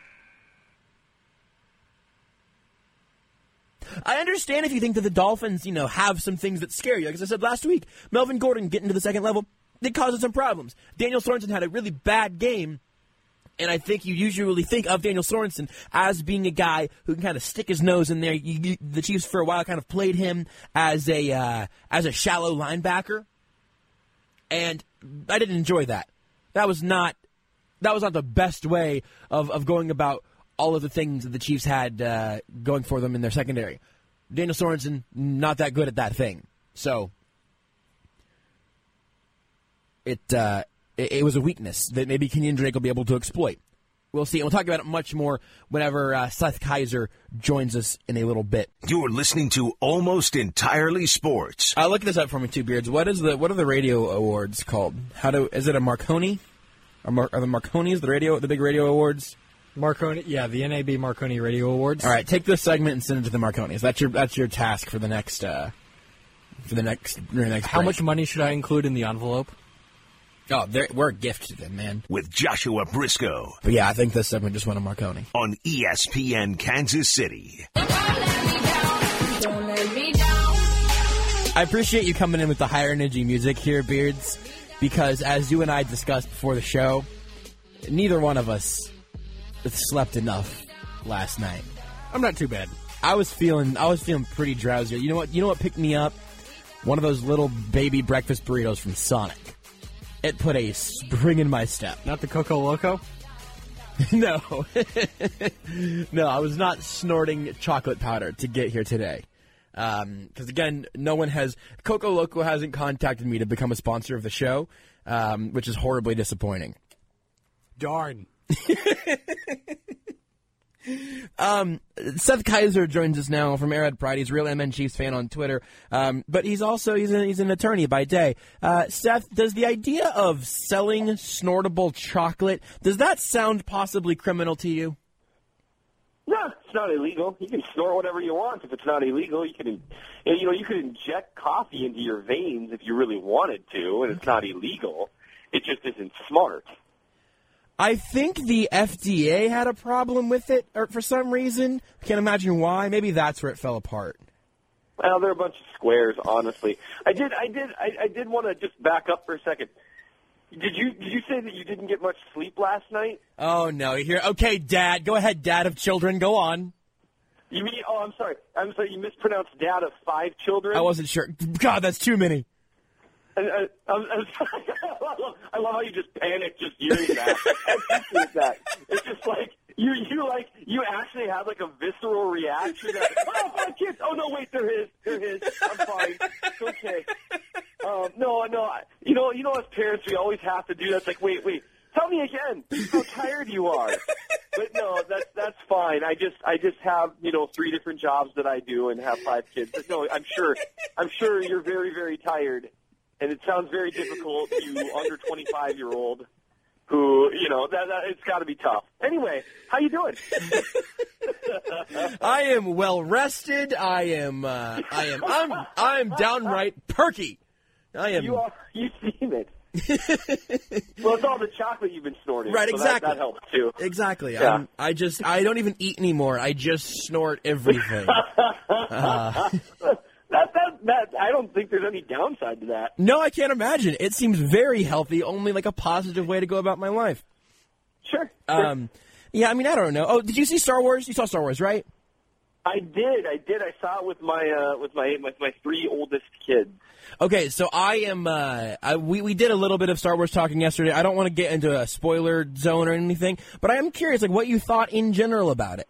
I understand if you think that the Dolphins, have some things that scare you. Like as I said last week, Melvin Gordon getting to the second level, it causes some problems. Daniel Sorensen had a really bad game. And I think you usually think of Daniel Sorensen as being a guy who can kind of stick his nose in there. The Chiefs for a while kind of played him as a shallow linebacker, and I didn't enjoy that. That was not the best way of going about all of the things that the Chiefs had going for them in their secondary. Daniel Sorensen, not that good at that thing. So it was a weakness that maybe Kenyon Drake will be able to exploit. We'll see. And we'll talk about it much more whenever Seth Kaiser joins us in a little bit. You're listening to Almost Entirely Sports. Look this up for me, too, Beards. What are the radio awards called? Is it a Marconi? Are the Marconis the big radio awards? Marconi, yeah, the NAB Marconi Radio Awards. All right, take this segment and send it to the Marconis. That's your task for the next How break. much money should I include in the envelope? Oh, we're a gift to them, man. With Joshua Briscoe. But yeah, I think this segment just went on Marconi. On ESPN Kansas City. I appreciate you coming in with the higher energy music here, Beards, because as you and I discussed before the show, neither one of us slept enough last night. I'm not too bad. I was feeling pretty drowsy. You know what picked me up? One of those little baby breakfast burritos from Sonic. It put a spring in my step. Not the Coco Loco? No. No, I was not snorting chocolate powder to get here today. Because, again, Coco Loco hasn't contacted me to become a sponsor of the show, which is horribly disappointing. Darn. Seth Kaiser joins us now from Arrowhead Pride. He's a real MN Chiefs fan on Twitter, but he's an attorney by day. Seth, does the idea of selling snortable chocolate, does that sound possibly criminal to you? No, it's not illegal. You can snort whatever you want if it's not illegal. You can inject coffee into your veins if you really wanted to, and it's not illegal. It just isn't smart. I think the FDA had a problem with it, or for some reason. I can't imagine why. Maybe that's where it fell apart. Well, they're a bunch of squares, honestly. I did want to just back up for a second. Did you say that you didn't get much sleep last night? Oh no, you hear? Okay, Dad, go ahead, Dad of children, go on. You mean? Oh, I'm sorry. You mispronounced dad of 5 children. I wasn't sure. God, that's too many. I love how you just panicked just hearing that. I appreciate that. It's just like you actually had like a visceral reaction. That, oh, 5 kids. Oh no, wait, they're his. I'm fine. It's okay. No. You know, as parents, we always have to do that. It's like, wait. Tell me again how tired you are. But no, that's fine. I just have 3 different jobs that I do and have 5 kids. But no, I'm sure you're very, very tired. And it sounds very difficult, you under 25-year-old who, that it's got to be tough. Anyway, how you doing? I am well rested. I'm downright perky. I am. You seem it. Well, it's all the chocolate you've been snorting. Right, so exactly. That helps too. Exactly. Yeah. I don't even eat anymore. I just snort everything. That I don't think there's any downside to that. No, I can't imagine. It seems very healthy, only like a positive way to go about my life. Sure. Yeah, I mean, I don't know. Oh, did you see Star Wars? You saw Star Wars, right? I did. I saw it with my 3 oldest kids. Okay, so I am. We did a little bit of Star Wars talking yesterday. I don't want to get into a spoiler zone or anything, but I am curious, like, what you thought in general about it.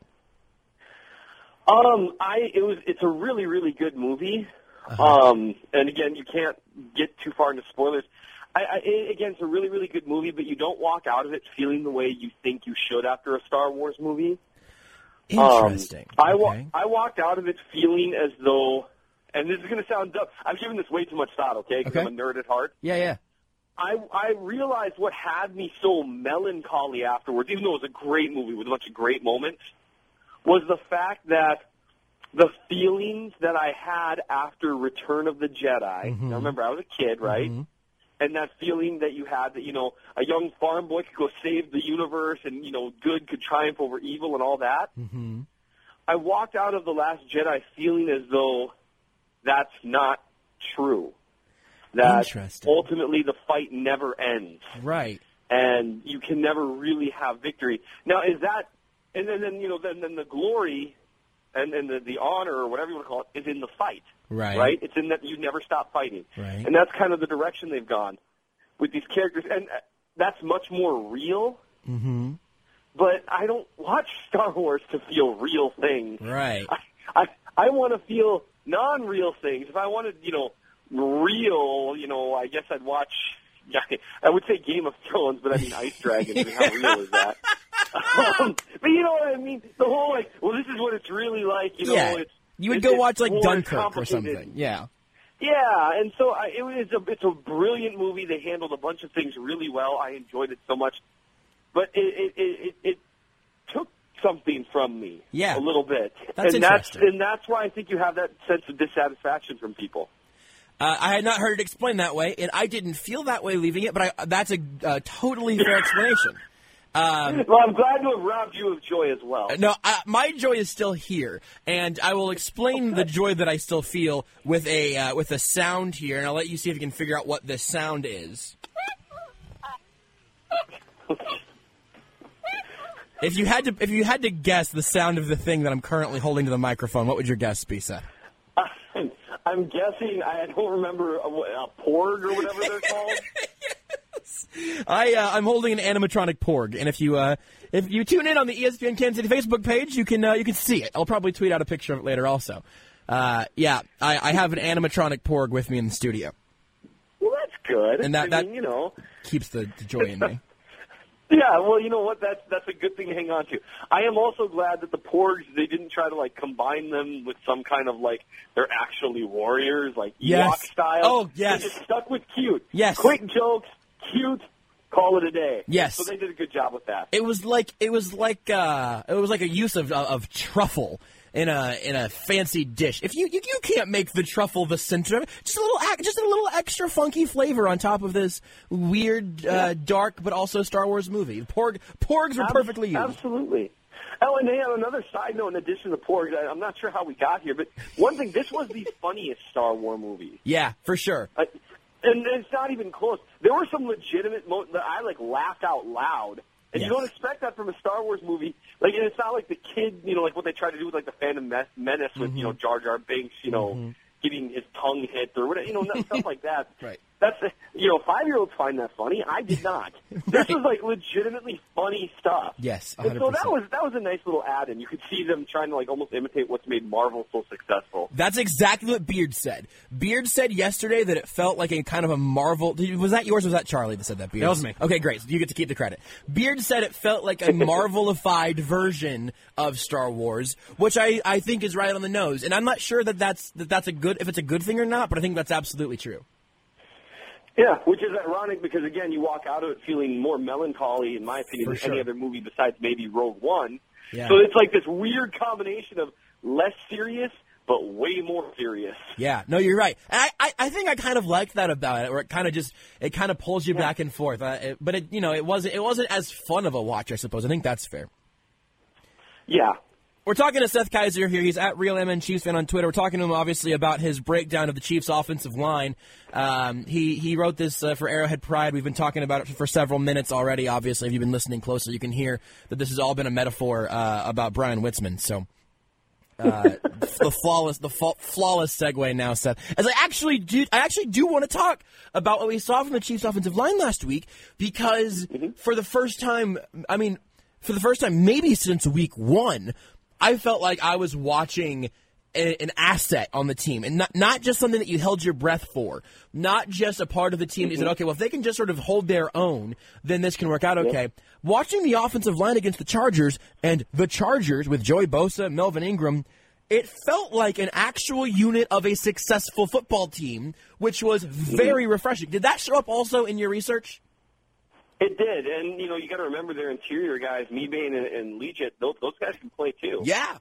It's a really, really good movie. Uh-huh. And again, you can't get too far into spoilers. Again, it's a really, really good movie, but you don't walk out of it feeling the way you think you should after a Star Wars movie. Interesting. Okay. I walked out of it feeling as though, and this is going to sound dumb, I'm giving this way too much thought, okay, because I'm a nerd at heart. Yeah. I realized what had me so melancholy afterwards, even though it was a great movie with a bunch of great moments, was the fact that the feelings that I had after Return of the Jedi, now remember, I was a kid, right? Mm-hmm. And that feeling that you had that, a young farm boy could go save the universe and, good could triumph over evil and all that. Mm-hmm. I walked out of The Last Jedi feeling as though that's not true. That ultimately the fight never ends. Right. And you can never really have victory. Now, is that, and then the glory and the honor or whatever you want to call it is in the fight. Right? It's in that you never stop fighting. Right. And that's kind of the direction they've gone with these characters. And that's much more real. Mm-hmm. But I don't watch Star Wars to feel real things. Right. I want to feel non-real things. If I wanted, real, I guess I'd watch, I would say Game of Thrones, but I mean Ice Dragons. I mean, how real is that? But you know what I mean? The whole, this is what it's really like, it's... You would go watch, Dunkirk or something. Yeah. Yeah, and so it's a brilliant movie. They handled a bunch of things really well. I enjoyed it so much. But it took something from me a little bit. That's interesting. And that's why I think you have that sense of dissatisfaction from people. I had not heard it explained that way, and I didn't feel that way leaving it, but that's a totally fair explanation. Well, I'm glad to have robbed you of joy as well. No, my joy is still here, and I will explain the joy that I still feel with a sound here, and I'll let you see if you can figure out what this sound is. If you had to guess the sound of the thing that I'm currently holding to the microphone, what would your guess be, Seth? I'm guessing, I don't remember, a porg or whatever they're called. I'm holding an animatronic porg, and if you tune in on the ESPN Kansas City Facebook page, you can see it. I'll probably tweet out a picture of it later also. I have an animatronic porg with me in the studio. Well, that's good. And that keeps the joy in me. Yeah, well, you know what? That's a good thing to hang on to. I am also glad that the porgs, they didn't try to combine them with some kind of they're actually warriors, Ewok style. Oh, yes. They just stuck with cute. Yes. Quick jokes, cute, call it a day. Yes. So they did a good job with that. It was like a use of truffle in a fancy dish. If you can't make the truffle the center of it, just a little extra funky flavor on top of this weird, dark but also Star Wars movie. Porgs were perfectly used. Absolutely. Oh, and hey, on another side note, in addition to porgs, I'm not sure how we got here, but one thing, this was the funniest Star Wars movie. Yeah, for sure. And it's not even close. There were some legitimate moments that I laughed out loud. And you don't expect that from a Star Wars movie. And it's not like the kid, like what they tried to do with the Phantom Menace with, Jar Jar Binks, getting his tongue hit or whatever, stuff like that. Right. That's 5-year-olds find that funny. I did not. This was legitimately funny stuff. Yes, 100%. And so that was a nice little add-in. You could see them trying to almost imitate what's made Marvel so successful. That's exactly what Beard said. Beard said yesterday that it felt like a kind of a Marvel. Was that yours or was that Charlie that said that, Beard? That was me. Okay, great. So you get to keep the credit. Beard said it felt like a Marvelified version of Star Wars, which I think is right on the nose. And I'm not sure that's a good, if it's a good thing or not, but I think that's absolutely true. Yeah, which is ironic because, again, you walk out of it feeling more melancholy, in my opinion, than any other movie besides maybe Rogue One. Yeah. So it's like this weird combination of less serious but way more serious. Yeah, no, you're right. And I think I kind of liked that about it, where it kind of pulls you back and forth. But it wasn't as fun of a watch, I suppose. I think that's fair. Yeah. We're talking to Seth Kaiser here. He's at RealMN Chiefs fan on Twitter. We're talking to him, obviously, about his breakdown of the Chiefs' offensive line. He wrote this for Arrowhead Pride. We've been talking about it for several minutes already, obviously. If you've been listening closely, you can hear that this has all been a metaphor about Brian Witzman. So the flawless segue now, Seth. As I actually do want to talk about what we saw from the Chiefs' offensive line last week, because for the first time maybe since week one, I felt like I was watching an asset on the team, and not just something that you held your breath for, not just a part of the team that you said, okay, well, if they can just sort of hold their own, then this can work out okay. Yep. Watching the offensive line against the Chargers, and the Chargers with Joey Bosa, Melvin Ingram, it felt like an actual unit of a successful football team, which was very refreshing. Did that show up also in your research? It did, and you got to remember their interior guys, Mebane and Legit. Those guys can play too. Yeah.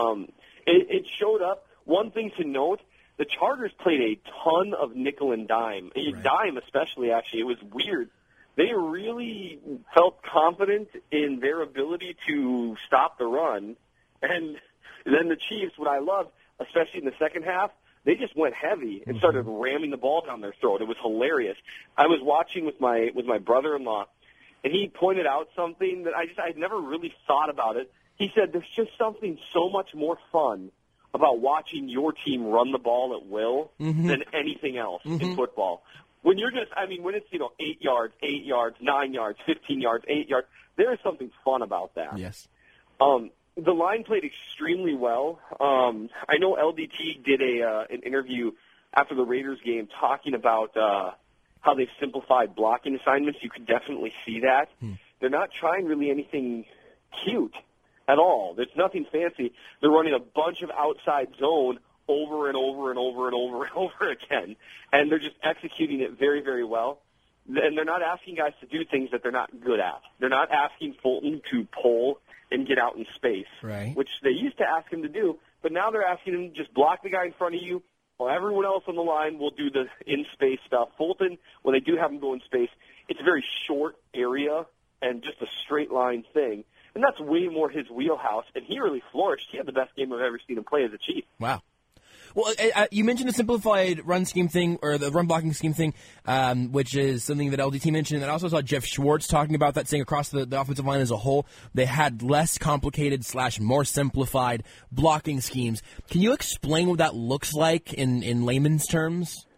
It showed up. One thing to note: the Chargers played a ton of nickel and dime, dime especially. Actually, it was weird. They really felt confident in their ability to stop the run, and then the Chiefs. What I loved, especially in the second half, they just went heavy and started ramming the ball down their throat. It was hilarious. I was watching with my brother-in-law, and he pointed out something that I'd never really thought about it. He said there's just something so much more fun about watching your team run the ball at will than anything else in football. When you're when it's 8 yards, 8 yards, 9 yards, 15 yards, 8 yards, there is something fun about that. Yes. The line played extremely well. I know LDT did an interview after the Raiders game talking about how they've simplified blocking assignments. You could definitely see that. They're not trying really anything cute at all. There's nothing fancy. They're running a bunch of outside zone over and over and over and over and over again, and they're just executing it very, very well. And they're not asking guys to do things that they're not good at. They're not asking Fulton to pull and get out in space, right, which they used to ask him to do, but now they're asking him to just block the guy in front of you while everyone else on the line will do the in-space stuff. Fulton, when they do have him go in space, it's a very short area and just a straight line thing, and that's way more his wheelhouse, and he really flourished. He had the best game I've ever seen him play as a Chief. Wow. Well, you mentioned the simplified run scheme thing, or the run blocking scheme thing, which is something that LDT mentioned. And I also saw Jeff Schwartz talking about that, saying across the offensive line as a whole, they had less complicated / more simplified blocking schemes. Can you explain what that looks like in layman's terms?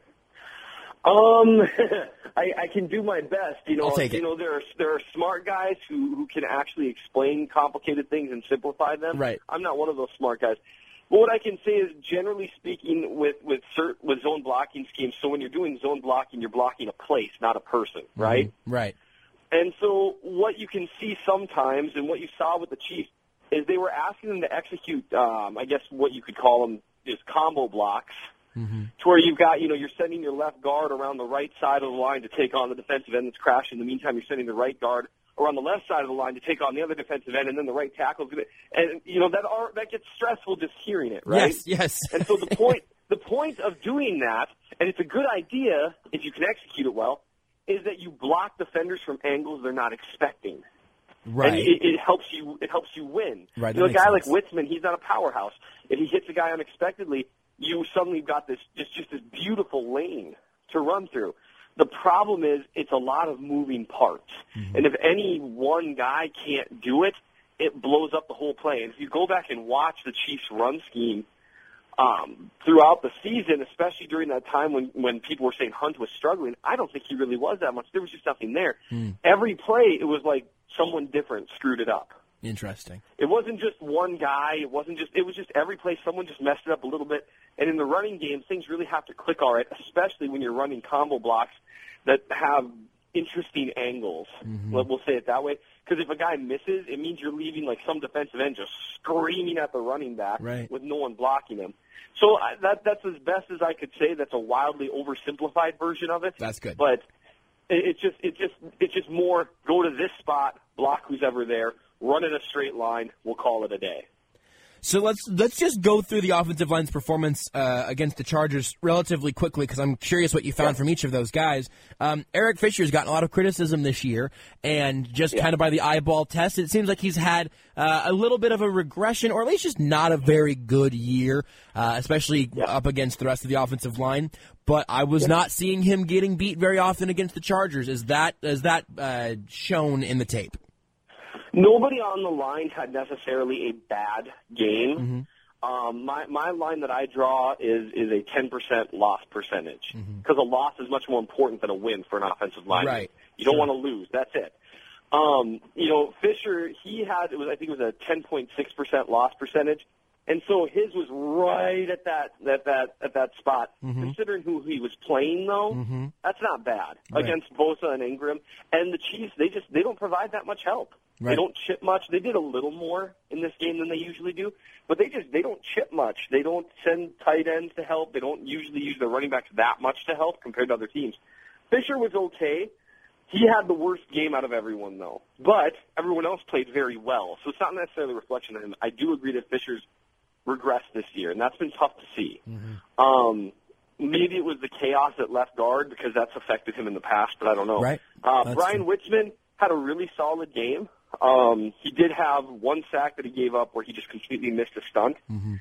I can do my best. I'll take it. There are smart guys who can actually explain complicated things and simplify them. Right. I'm not one of those smart guys. But what I can say is, generally speaking, with zone blocking schemes, so when you're doing zone blocking, you're blocking a place, not a person, right? Right. And so what you can see sometimes, and what you saw with the Chiefs, is they were asking them to execute, I guess what you could call them is combo blocks, to where you've got, you're sending your left guard around the right side of the line to take on the defensive end that's crashing. In the meantime, you're sending the right guard around the left side of the line to take on the other defensive end, and then the right tackle's going to, and that gets stressful just hearing it, right? Yes. And so the point of doing that, and it's a good idea if you can execute it well, is that you block defenders from angles they're not expecting. Right. And it helps you win. Right. A guy like Witzman, he's not a powerhouse. If he hits a guy unexpectedly, you suddenly got this just this beautiful lane to run through. The problem is it's a lot of moving parts. And if any one guy can't do it, it blows up the whole play. And if you go back and watch the Chiefs' run scheme throughout the season, especially during that time when people were saying Hunt was struggling, I don't think he really was that much. There was just nothing there. Every play, it was like someone different screwed it up. Interesting. It wasn't just one guy. It was just every play someone just messed it up a little bit. And in the running game, things really have to click all right, especially when you're running combo blocks that have interesting angles. We'll say it that way. Because if a guy misses, it means you're leaving like some defensive end just screaming at the running back with no one blocking him. So that's as best as I could say. That's a wildly oversimplified version of it. That's good. But it's just more go to this spot, block who's ever there, run in a straight line. We'll call it a day. So let's just go through the offensive line's performance against the Chargers relatively quickly because I'm curious what you found from each of those guys. Eric Fisher's gotten a lot of criticism this year, and just kind of by the eyeball test, it seems like he's had a little bit of a regression, or at least just not a very good year, especially up against the rest of the offensive line. But I was not seeing him getting beat very often against the Chargers. Is that shown in the tape? Nobody on the line had necessarily a bad game. My line that I draw is a 10% loss percentage because a loss is much more important than a win for an offensive lineman. Right. You don't want to lose. That's it. Fisher, I think it was a 10.6% loss percentage, and so his was right at that spot. Considering who he was playing, though, that's not bad against Bosa and Ingram. And the Chiefs, they don't provide that much help. They don't chip much. They did a little more in this game than they usually do, but they don't chip much. They don't send tight ends to help. They don't usually use their running backs that much to help compared to other teams. Fisher was okay. He had the worst game out of everyone, though. But everyone else played very well, so it's not necessarily a reflection of him. I do agree that Fisher's regressed this year, and that's been tough to see. Maybe it was the chaos at left guard because that's affected him in the past, but I don't know. Right. Brian Witzman had a really solid game. He did have one sack that he gave up where he just completely missed a stunt.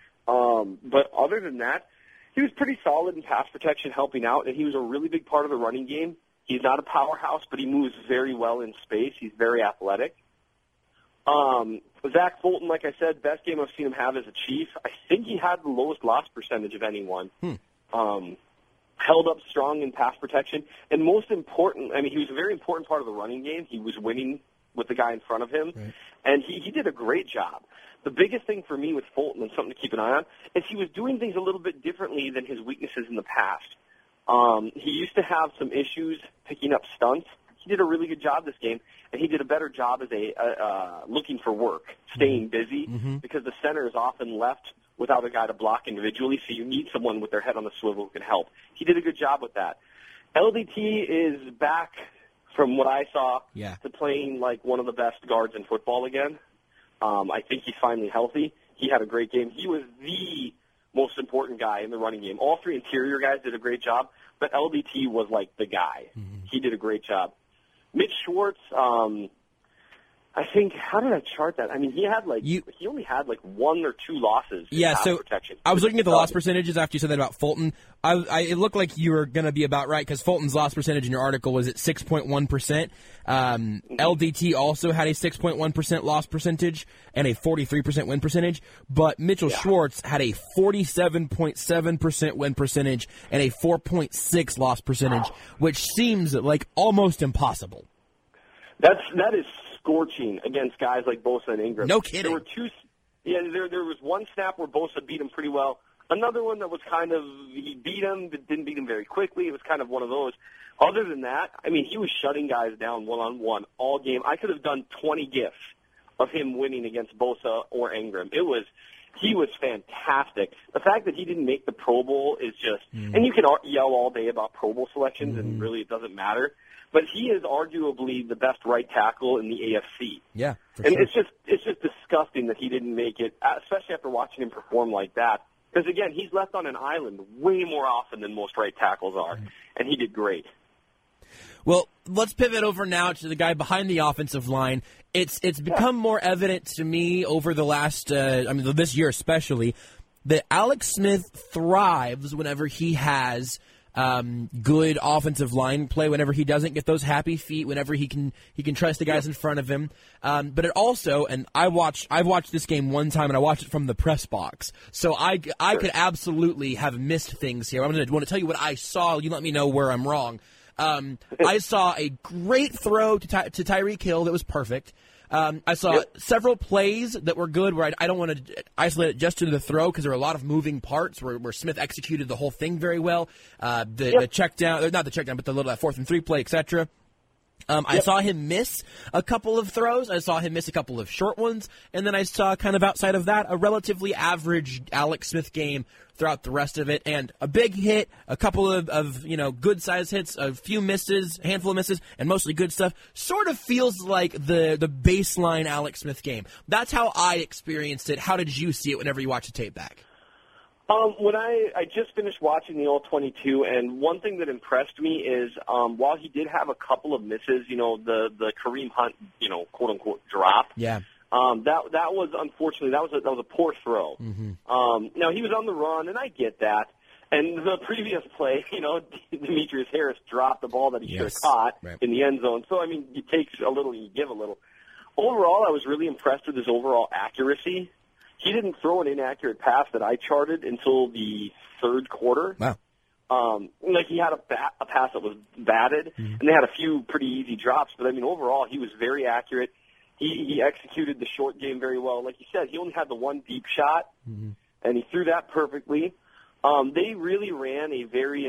But other than that, he was pretty solid in pass protection, helping out, and he was a really big part of the running game. He's not a powerhouse, but he moves very well in space. He's very athletic. Zach Fulton, like I said, best game I've seen him have as a Chief. I think he had the lowest loss percentage of anyone. Held up strong in pass protection. And most important, he was a very important part of the running game. He was winning with the guy in front of him, and he did a great job. The biggest thing for me with Fulton, and something to keep an eye on, is he was doing things a little bit differently than his weaknesses in the past. He used to have some issues picking up stunts. He did a really good job this game, and he did a better job as looking for work, staying busy, because the center is often left without a guy to block individually, so you need someone with their head on the swivel who can help. He did a good job with that. LDT is back, from what I saw, to playing like one of the best guards in football again. I think he's finally healthy. He had a great game. He was the most important guy in the running game. All three interior guys did a great job, but LDT was like the guy. He did a great job. Mitch Schwartz, I think, how did I chart that? He only had like one or two losses in pass protection. I was looking at the loss percentages after you said that about Fulton. It looked like you were going to be about right because Fulton's loss percentage in your article was at 6.1%. LDT also had a 6.1% loss percentage and a 43% win percentage, but Mitchell Schwartz had a 47.7% win percentage and a 4.6 loss percentage, which seems like almost impossible. That is scorching against guys like Bosa and Ingram. No kidding. There were two. Yeah, there was one snap where Bosa beat him pretty well. Another one that was kind of, he beat him, but didn't beat him very quickly. It was kind of one of those. Other than that, he was shutting guys down one-on-one all game. I could have done 20 GIFs of him winning against Bosa or Ingram. he was fantastic. The fact that he didn't make the Pro Bowl is just, and you can yell all day about Pro Bowl selections, and really it doesn't matter. But he is arguably the best right tackle in the AFC. Yeah, and sure. It's just disgusting that he didn't make it, especially after watching him perform like that. Because again, he's left on an island way more often than most right tackles are, and he did great. Well, let's pivot over now to the guy behind the offensive line. It's become more evident to me over the last, this year especially, that Alex Smith thrives whenever he has good offensive line play, whenever he doesn't get those happy feet, whenever he can trust the guys in front of him. But it also, and I've watched this game one time, and I watched it from the press box, so I could absolutely have missed things here. I'm going to want to tell you what I saw. You let me know where I'm wrong. I saw a great throw to Tyreek Hill that was perfect. I saw several plays that were good where I don't want to isolate it just to the throw because there were a lot of moving parts where Smith executed the whole thing very well. The check down, not the check down, but the little 4th and 3 play, etc. I saw him miss a couple of throws. I saw him miss a couple of short ones. And then I saw, kind of outside of that, a relatively average Alex Smith game throughout the rest of it. And a big hit, a couple of good-sized hits, a few misses, a handful of misses, and mostly good stuff. Sort of feels like the baseline Alex Smith game. That's how I experienced it. How did you see it whenever you watch the tape back? When I just finished watching the All-22, and one thing that impressed me is while he did have a couple of misses, the Kareem Hunt, quote unquote drop. Yeah. That was unfortunately that was a poor throw. Now he was on the run, and I get that. And the previous play, Demetrius Harris dropped the ball that he should have caught in the end zone. So you take a little, and you give a little. Overall, I was really impressed with his overall accuracy. He didn't throw an inaccurate pass that I charted until the third quarter. Wow. He had a pass that was batted, and they had a few pretty easy drops. But, overall, he was very accurate. He executed the short game very well. Like you said, he only had the one deep shot, and he threw that perfectly. They really ran a very,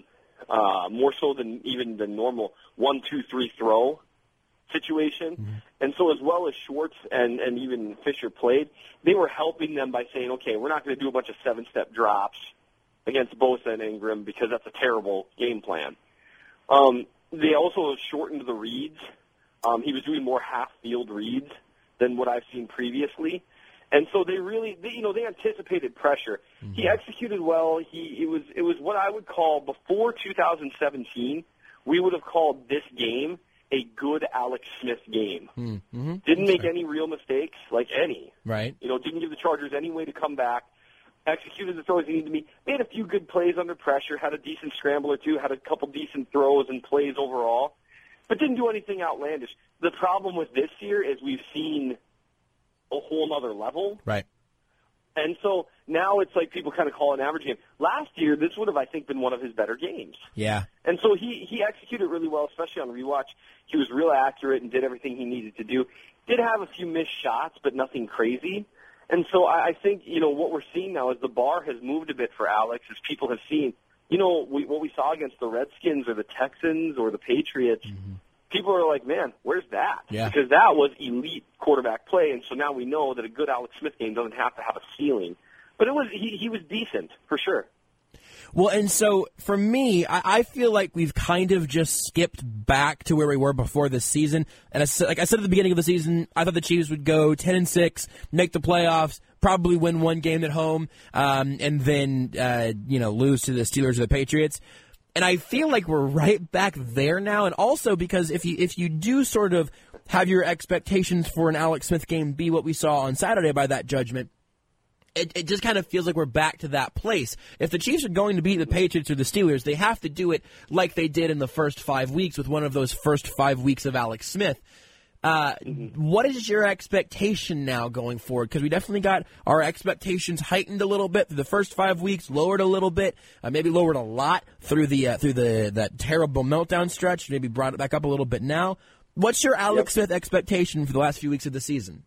more so than even the normal 1-2-3 throw situation. And so as well as Schwartz and even Fisher played, they were helping them by saying, okay, we're not going to do a bunch of 7-step drops against Bosa and Ingram because that's a terrible game plan. They also shortened the reads. He was doing more half-field reads than what I've seen previously. And so they anticipated pressure. He executed well. It was what I would call, before 2017, we would have called this game a good Alex Smith game. Didn't make any real mistakes, like any. Right. Didn't give the Chargers any way to come back. Executed the throws he needed to be. Made a few good plays under pressure. Had a decent scramble or two. Had a couple decent throws and plays overall. But didn't do anything outlandish. The problem with this year is we've seen a whole other level. Right. And so now it's like people kind of call it an average game. Last year, this would have, I think, been one of his better games. Yeah. And so he executed really well, especially on rewatch. He was real accurate and did everything he needed to do. Did have a few missed shots, but nothing crazy. And so I think, what we're seeing now is the bar has moved a bit for Alex, as people have seen. What we saw against the Redskins or the Texans or the Patriots, people are like, man, where's that? Yeah. Because that was elite quarterback play, and so now we know that a good Alex Smith game doesn't have to have a ceiling. But he was decent, for sure. Well, and so for me, I feel like we've kind of just skipped back to where we were before this season. And like I said at the beginning of the season, I thought the Chiefs would go 10-6, make the playoffs, probably win one game at home, and then lose to the Steelers or the Patriots. And I feel like we're right back there now. And also because if you do sort of have your expectations for an Alex Smith game be what we saw on Saturday by that judgment, it just kind of feels like we're back to that place. If the Chiefs are going to beat the Patriots or the Steelers, they have to do it like they did in the first 5 weeks with one of those first 5 weeks of Alex Smith. What is your expectation now going forward? Because we definitely got our expectations heightened a little bit through the first 5 weeks, lowered a little bit, maybe lowered a lot through that terrible meltdown stretch, maybe brought it back up a little bit now. What's your Alex Smith expectation for the last few weeks of the season?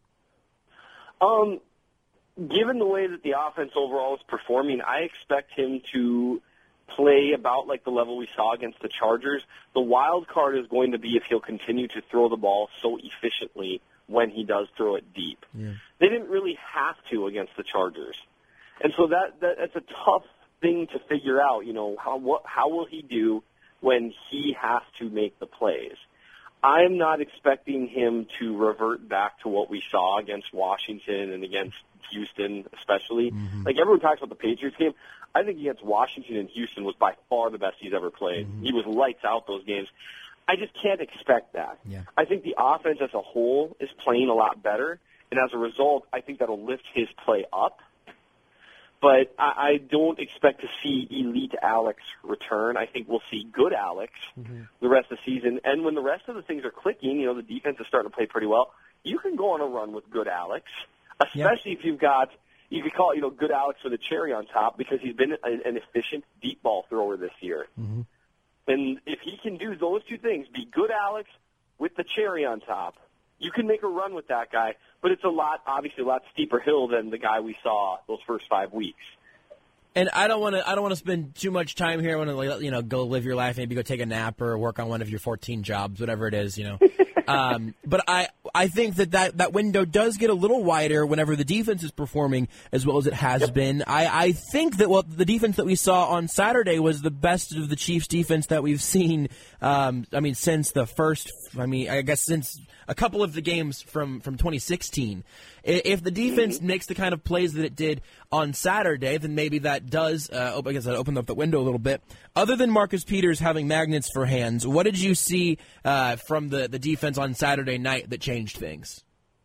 Given the way that the offense overall is performing, I expect him to play about like the level we saw against the Chargers. The wild card is going to be if he'll continue to throw the ball so efficiently when he does throw it deep. Yeah. They didn't really have to against the Chargers. And so that's a tough thing to figure out, how will he do when he has to make the plays. I'm not expecting him to revert back to what we saw against Washington and against Houston especially. Mm-hmm. Like everyone talks about the Patriots game. I think against Washington and Houston was by far the best he's ever played. Mm-hmm. He was lights out those games. I just can't expect that. Yeah. I think the offense as a whole is playing a lot better, and as a result, I think that'll lift his play up. But I don't expect to see elite Alex return. I think we'll see good Alex the rest of the season. And when the rest of the things are clicking, the defense is starting to play pretty well, you can go on a run with good Alex, especially if you've got, you could call it, good Alex with a cherry on top because he's been an efficient deep ball thrower this year. Mm-hmm. And if he can do those two things, be good Alex with the cherry on top, you can make a run with that guy, but it's obviously a lot steeper hill than the guy we saw those first 5 weeks. And I don't want to spend too much time here. I want to go live your life, maybe go take a nap or work on one of your 14 jobs, whatever it is, But I think that window does get a little wider whenever the defense is performing as well as it has been. I think that the defense that we saw on Saturday was the best of the Chiefs' defense that we've seen. Since since a couple of the games from 2016. If the defense makes the kind of plays that it did on Saturday, then maybe that does, open up the window a little bit. Other than Marcus Peters having magnets for hands, what did you see from the defense on Saturday night that changed things?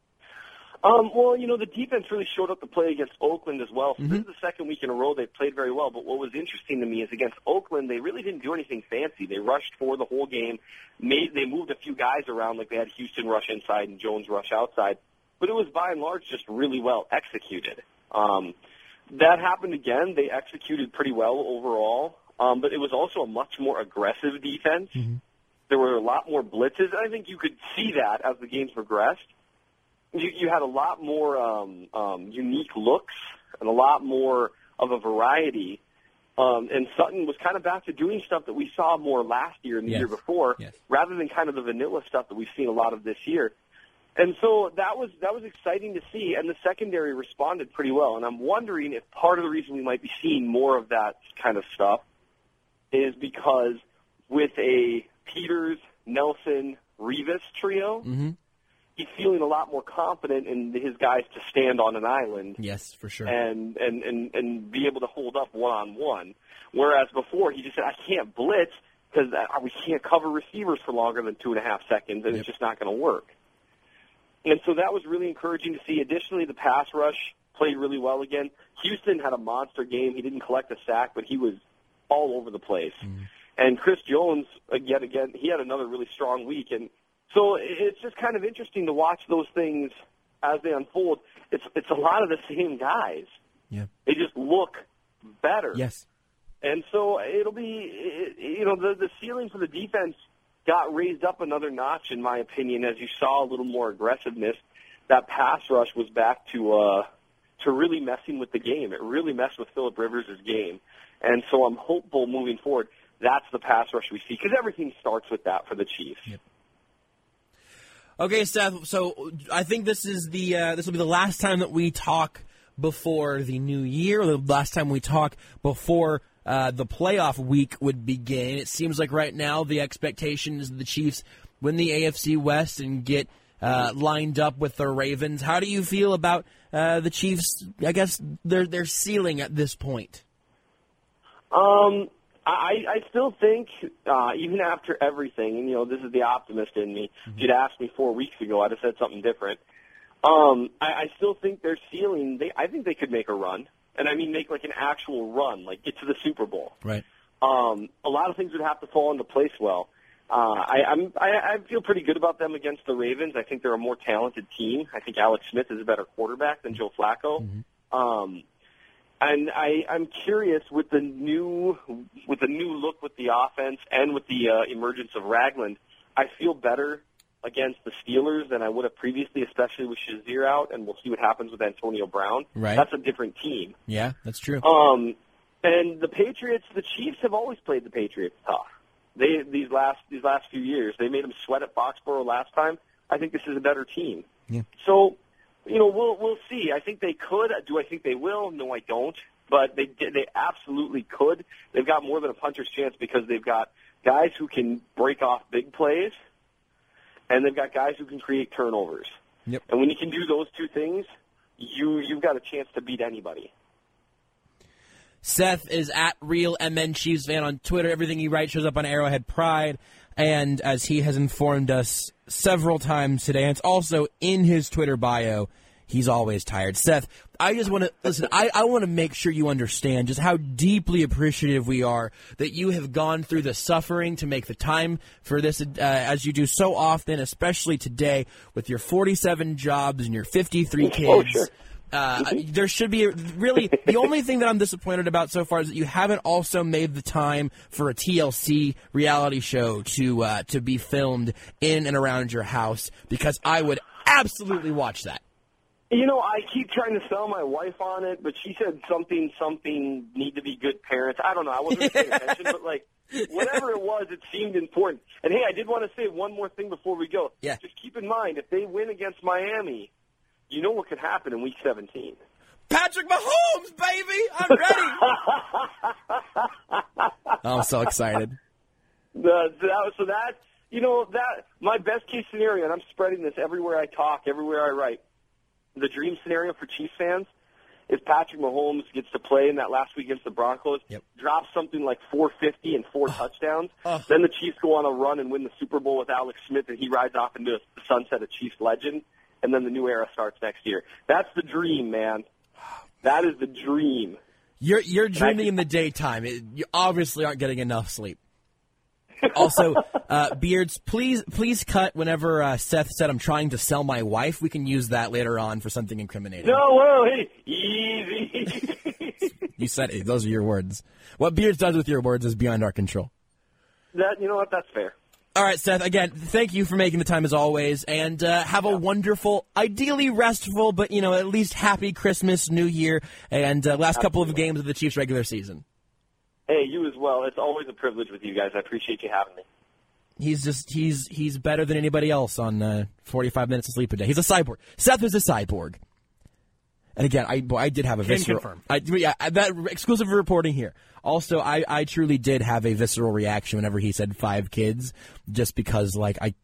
The defense really showed up to play against Oakland as well. So This is the second week in a row they've played very well. But what was interesting to me is against Oakland, they really didn't do anything fancy. They rushed for the whole game. They moved a few guys around, like they had Houston rush inside and Jones rush outside. But it was by and large just really well executed. That happened again. They executed pretty well overall. But it was also a much more aggressive defense. Mm-hmm. There were a lot more blitzes. And I think you could see that as the games progressed. You had a lot more unique looks and a lot more of a variety. And Sutton was kind of back to doing stuff that we saw more last year and the year before, rather than kind of the vanilla stuff that we've seen a lot of this year. And so that was exciting to see, and the secondary responded pretty well. And I'm wondering if part of the reason we might be seeing more of that kind of stuff is because with a Peters, Nelson, Revis trio, he's feeling a lot more confident in his guys to stand on an island. Yes, for sure. And be able to hold up one-on-one. Whereas before, he just said, I can't blitz because we can't cover receivers for longer than 2.5 seconds, and it's just not going to work. And so that was really encouraging to see. Additionally, the pass rush played really well again. Houston had a monster game. He didn't collect a sack, but he was all over the place. And Chris Jones, yet again, he had another really strong week. And so it's just kind of interesting to watch those things as they unfold. It's a lot of the same guys. Yeah. They just look better. Yes. And so it'll be, the ceiling for the defense got raised up another notch, in my opinion, as you saw a little more aggressiveness. That pass rush was back to really messing with the game. It really messed with Phillip Rivers' game. And so I'm hopeful moving forward that's the pass rush we see, because everything starts with that for the Chiefs. Yep. Okay, Seth, so I think this will be the last time that we talk before the new year, or the last time we talk before the playoff week would begin. It seems like right now the expectation is the Chiefs win the AFC West and get lined up with the Ravens. How do you feel about the Chiefs, I guess, their ceiling at this point? I still think, even after everything, and, this is the optimist in me. If you'd asked me 4 weeks ago, I'd have said something different. I still think their ceiling, I think they could make a run. And I mean make like an actual run, like get to the Super Bowl. Right. A lot of things would have to fall into place well. I feel pretty good about them against the Ravens. I think they're a more talented team. I think Alex Smith is a better quarterback than Joe Flacco. And I'm curious with the new look with the offense and with the emergence of Ragland, I feel better against the Steelers than I would have previously, especially with Shazier out, and we'll see what happens with Antonio Brown. Right. That's a different team. Yeah, that's true. And the Patriots, the Chiefs have always played the Patriots tough. These last few years, they made them sweat at Foxborough last time. I think this is a better team. Yeah. So, we'll see. I think they could. Do I think they will? No, I don't. But they absolutely could. They've got more than a puncher's chance because they've got guys who can break off big plays, and they've got guys who can create turnovers. Yep. And when you can do those two things, you've got a chance to beat anybody. Seth is at RealMN Chiefs fan on Twitter. Everything he writes shows up on Arrowhead Pride. And as he has informed us several times today, and it's also in his Twitter bio, he's always tired. Seth, I just want to listen. I want to make sure you understand just how deeply appreciative we are that you have gone through the suffering to make the time for this, as you do so often, especially today with your 47 jobs and your 53 kids. Oh, sure. There should be really the only thing that I'm disappointed about so far is that you haven't also made the time for a TLC reality show to be filmed in and around your house, because I would absolutely watch that. I keep trying to sell my wife on it, but she said something, need to be good parents. I don't know. I wasn't paying attention, but whatever it was, it seemed important. And hey, I did want to say one more thing before we go. Yeah. Just keep in mind, if they win against Miami, you know what could happen in Week 17. Patrick Mahomes, baby! I'm ready! I'm so excited. That my best case scenario, and I'm spreading this everywhere I talk, everywhere I write, the dream scenario for Chiefs fans is Patrick Mahomes gets to play in that last week against the Broncos, drops something like 450 and 4 touchdowns. Then the Chiefs go on a run and win the Super Bowl with Alex Smith, and he rides off into the sunset of Chiefs legend. And then the new era starts next year. That's the dream, man. That is the dream. You're dreaming in the daytime. You obviously aren't getting enough sleep. Also, Beards, please cut whenever Seth said I'm trying to sell my wife. We can use that later on for something incriminating. No, whoa, hey, easy. You said it. Those are your words. What Beards does with your words is beyond our control. You know what? That's fair. All right, Seth, again, thank you for making the time as always, and have a wonderful, ideally restful, but, at least happy Christmas, New Year, and last couple of games of the Chiefs' regular season. Hey, you as well. It's always a privilege with you guys. I appreciate you having me. He's better than anybody else on 45 minutes of sleep a day. He's a cyborg. Seth is a cyborg. And again, I did have a visceral... confirm. That exclusive reporting here. Also, I truly did have a visceral reaction whenever he said 5 kids, just because, I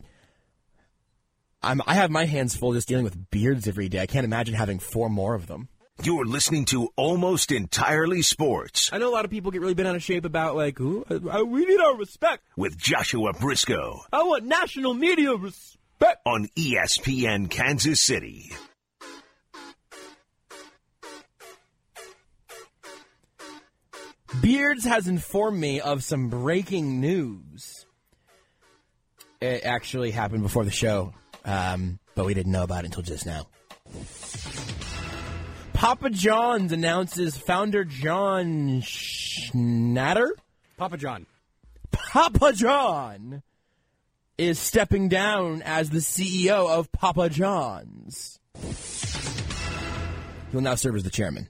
have my hands full just dealing with Beards every day. I can't imagine having 4 more of them. You're listening to Almost Entirely Sports. I know a lot of people get really bent out of shape about, we need our respect. With Joshua Briscoe. I want national media respect. On ESPN Kansas City. Beards has informed me of some breaking news. It actually happened before the show, but we didn't know about it until just now. Papa John's announces founder John Schnatter? Papa John. Papa John is stepping down as the CEO of Papa John's. He will now serve as the chairman.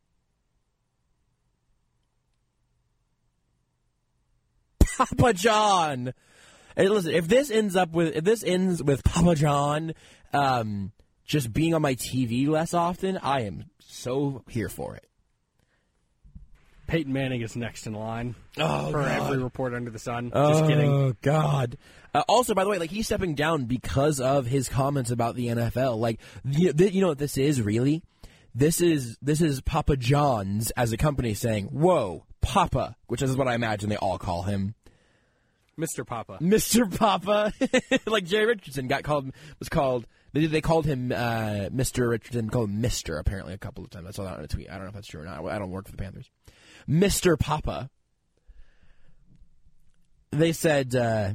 Papa John. Hey, listen, if this ends with Papa John just being on my TV less often, I am so here for it. Peyton Manning is next in line for God. every report under the sun. Just kidding. Oh, God. Also, by the way, he's stepping down because of his comments about the NFL. You know what this is, really? This is Papa John's as a company saying, whoa, Papa, which is what I imagine they all call him. Mr. Papa. Mr. Papa. Like Jerry Richardson they called him Mr. Richardson, called him Mr. apparently a couple of times. I saw that on a tweet. I don't know if that's true or not. I don't work for the Panthers. Mr. Papa. They said,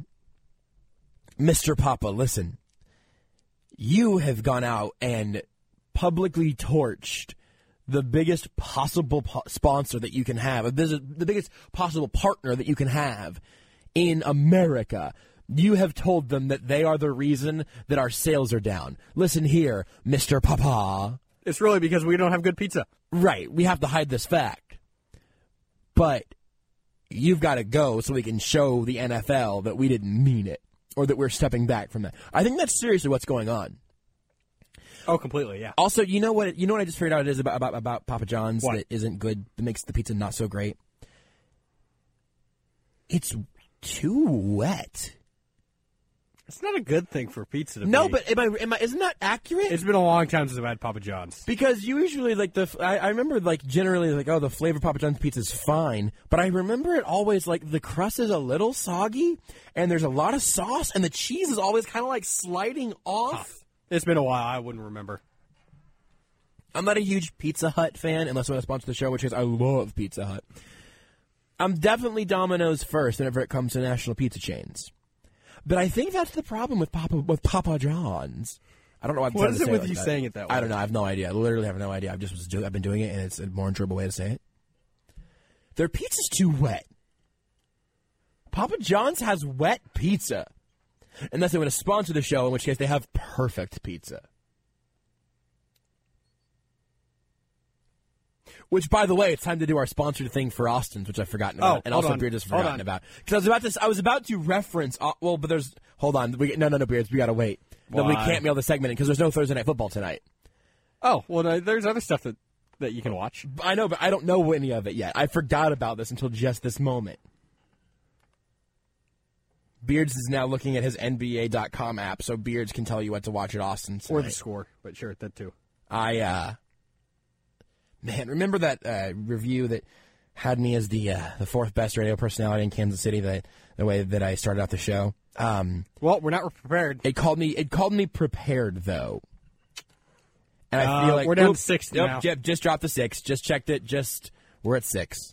Mr. Papa, listen, you have gone out and publicly torched the biggest possible sponsor that you can have, the biggest possible partner that you can have in America. You have told them that they are the reason that our sales are down. Listen here, Mr. Papa. It's really because we don't have good pizza. Right. We have to hide this fact. But you've got to go so we can show the NFL that we didn't mean it or that we're stepping back from that. I think that's seriously what's going on. Oh, completely, yeah. Also, you know what I just figured out it is about Papa John's What? that isn't good, that makes the pizza not so great? It's too wet. It's not a good thing for pizza to be. No, but isn't that accurate? It's been a long time since I've had Papa John's. Because you usually, like, I remember, like, generally, like, oh, the flavor of Papa John's pizza is fine. But I remember it always, like, the crust is a little soggy, and there's a lot of sauce, and the cheese is always kind of, like, sliding off. It's been a while. I wouldn't remember. I'm not a huge Pizza Hut fan, unless I want to sponsor the show, which is I love Pizza Hut. I'm definitely Domino's first whenever it comes to national pizza chains. But I think that's the problem with Papa John's. I don't know why I'm What trying is to it say with like you that. saying it that way? I don't know. I have no idea. I literally have no idea. I've been doing it, and it's a more enjoyable way to say it. Their pizza's too wet. Papa John's has wet pizza. Unless they want to sponsor the show, in which case they have perfect pizza. Which, by the way, it's time to do our sponsored thing for Austin's, which I've forgotten about, and also Beard has forgotten about. Because I was about to reference. But there's. Hold on. No, Beards. We gotta wait. No, we can't mail the segment because there's no Thursday Night Football tonight. Oh well, there's other stuff that you can watch. I know, but I don't know any of it yet. I forgot about this until just this moment. Beards is now looking at his NBA.com app, so Beards can tell you what to watch at Austin's tonight. Or the score, but sure, that too. Man, remember that review that had me as the fourth best radio personality in Kansas City? The way that I started out the show. Well, we're not prepared. It called me prepared though, and I feel like we're down to 6 now. Just dropped the 6. Just checked it. We're at 6.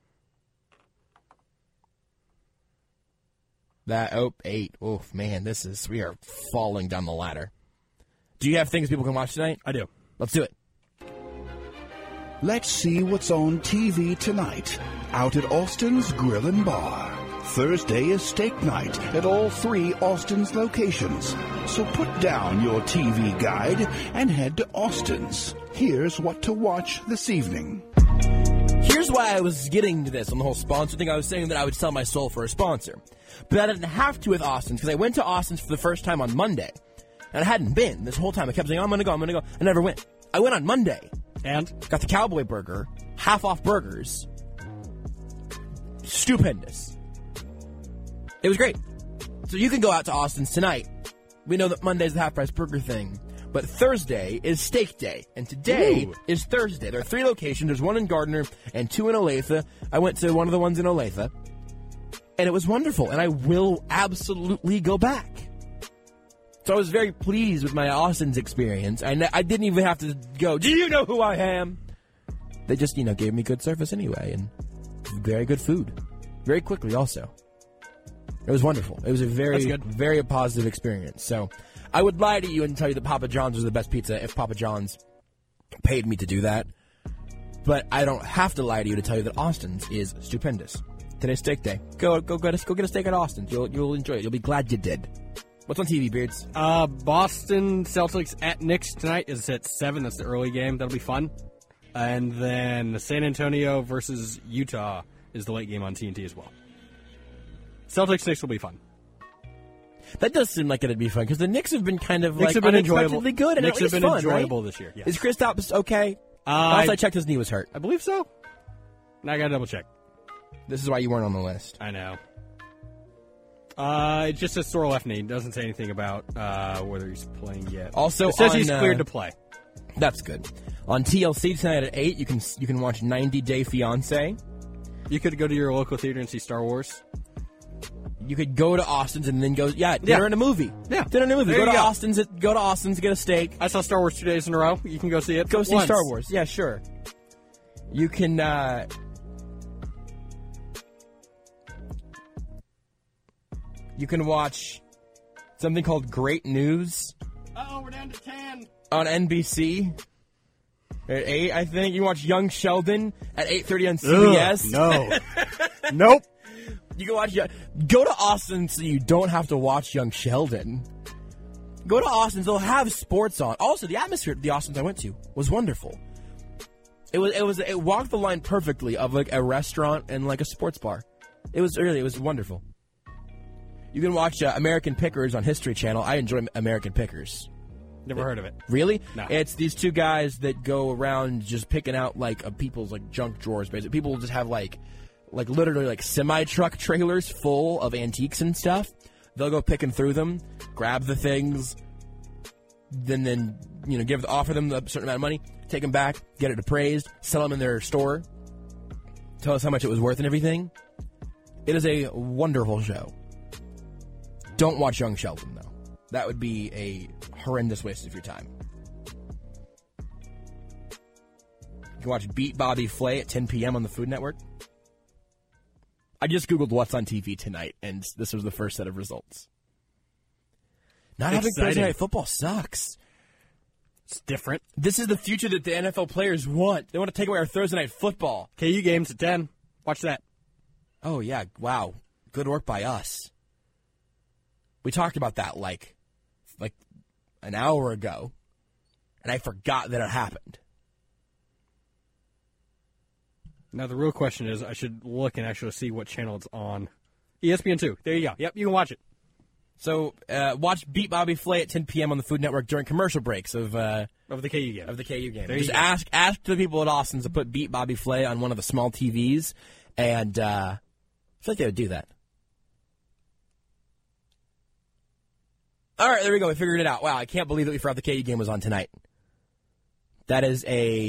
8. Oh man, we are falling down the ladder. Do you have things people can watch tonight? I do. Let's do it. Let's see what's on TV tonight. Out at Austin's Grill and Bar. Thursday is steak night at all 3 Austin's locations. So put down your TV guide and head to Austin's. Here's what to watch this evening. Here's why I was getting to this on the whole sponsor thing. I was saying that I would sell my soul for a sponsor. But I didn't have to with Austin's because I went to Austin's for the first time on Monday. And I hadn't been this whole time. I kept saying, I'm going to go. I never went. I went on Monday. And? Got the Cowboy Burger, half-off burgers. Stupendous. It was great. So you can go out to Austin's tonight. We know that Monday's the half-price burger thing. But Thursday is steak day. And today is Thursday. There are 3 locations. There's 1 in Gardner and 2 in Olathe. I went to one of the ones in Olathe. And it was wonderful. And I will absolutely go back. So I was very pleased with my Austin's experience. I didn't even have to go, do you know who I am? They just, gave me good service anyway. And very good food. Very quickly also. It was wonderful. It was a very positive experience. So I would lie to you and tell you that Papa John's was the best pizza if Papa John's paid me to do that. But I don't have to lie to you to tell you that Austin's is stupendous. Today's steak day. Go get a steak at Austin's. You'll enjoy it. You'll be glad you did. What's on TV, Beards? Boston Celtics at Knicks tonight is at 7. That's the early game. That'll be fun. And then San Antonio versus Utah is the late game on TNT as well. Celtics-Knicks will be fun. That does seem like it'd be fun because the Knicks have been kind of Knicks have been unexpectedly good. And Knicks have been fun, enjoyable right? this year. Yes. Is Kristaps okay? Also, I checked his knee was hurt. I believe so. Now I gotta double check. This is why you weren't on the list. I know. It just says sore left knee. It doesn't say anything about whether he's playing yet. Also, it says he's cleared to play. That's good. On TLC tonight at 8, you can watch 90 Day Fiancé. You could go to your local theater and see Star Wars. You could go to Austin's and then go, dinner and a movie. Yeah. Dinner and a movie. There Go you to Austin's, get a steak. I saw Star Wars 2 days in a row. You can go see it. Go see once. Star Wars. Yeah, sure. You can, watch something called Great News. Uh-oh, we're down to 10. On NBC. At 8, I think. You watch Young Sheldon at 8:30 on CBS. No. Nope. You can watch. Go to Austin so you don't have to watch Young Sheldon. Go to Austin; they'll have sports on. Also, the atmosphere at the Austins I went to was wonderful. It walked the line perfectly of like a restaurant and like a sports bar. It was wonderful. You can watch American Pickers on History Channel. I enjoy American Pickers. Never heard of it. Really? No. It's these two guys that go around just picking out people's junk drawers. Basically, people will just have literally semi-truck trailers full of antiques and stuff. They'll go picking through them, grab the things, then offer them a certain amount of money, take them back, get it appraised, sell them in their store, tell us how much it was worth and everything. It is a wonderful show. Don't watch Young Sheldon, though. That would be a horrendous waste of your time. You can watch Beat Bobby Flay at 10 p.m. on the Food Network. I just Googled what's on TV tonight, and this was the first set of results. Not having Thursday Night Football sucks. It's different. This is the future that the NFL players want. They want to take away our Thursday Night Football. KU games at 10. Watch that. Oh, yeah. Wow. Good work by us. We talked about that like an hour ago, and I forgot that it happened. Now, the real question is, I should look and actually see what channel it's on. ESPN2. There you go. Yep, you can watch it. So, watch Beat Bobby Flay at 10 p.m. on the Food Network during commercial breaks of the KU game. Just ask the people at Austin's to put Beat Bobby Flay on one of the small TVs, and I feel like they would do that. All right, there we go. We figured it out. Wow, I can't believe that we forgot the KU game was on tonight. That is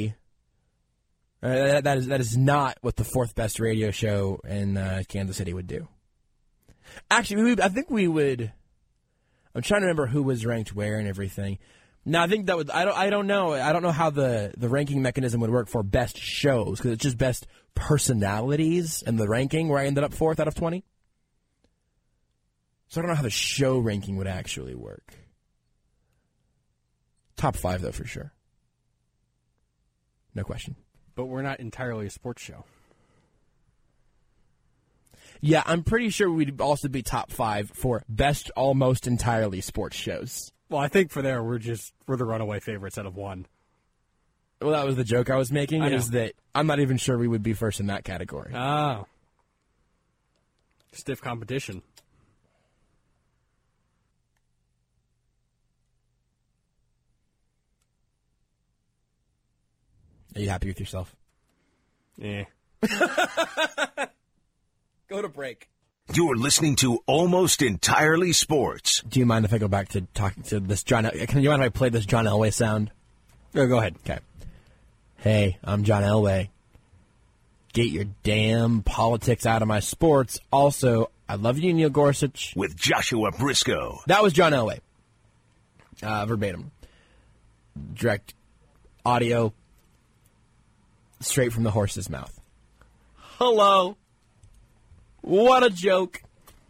that is not what the fourth best radio show in Kansas City would do. Actually, I think we would. I'm trying to remember who was ranked where and everything. No, I think that would. I don't know. I don't know how the ranking mechanism would work for best shows, because it's just best personalities and the ranking where I ended up 4th out of 20. So I don't know how the show ranking would actually work. Top 5 though, for sure. No question. But we're not entirely a sports show. Yeah, I'm pretty sure we'd also be top 5 for best almost entirely sports shows. Well, I think for there, we're the runaway favorites out of one. Well, that was the joke I was making, is that I'm not even sure we would be first in that category. Oh. Stiff competition. Are you happy with yourself? Yeah. Go to break. You're listening to Almost Entirely Sports. Do you mind if I go back to talking to this John? Can you mind if I play this John Elway sound? Oh, go ahead. Okay. Hey, I'm John Elway. Get your damn politics out of my sports. Also, I love you, Neil Gorsuch. With Joshua Briscoe. That was John Elway. Verbatim. Direct audio. Straight from the horse's mouth. Hello. What a joke.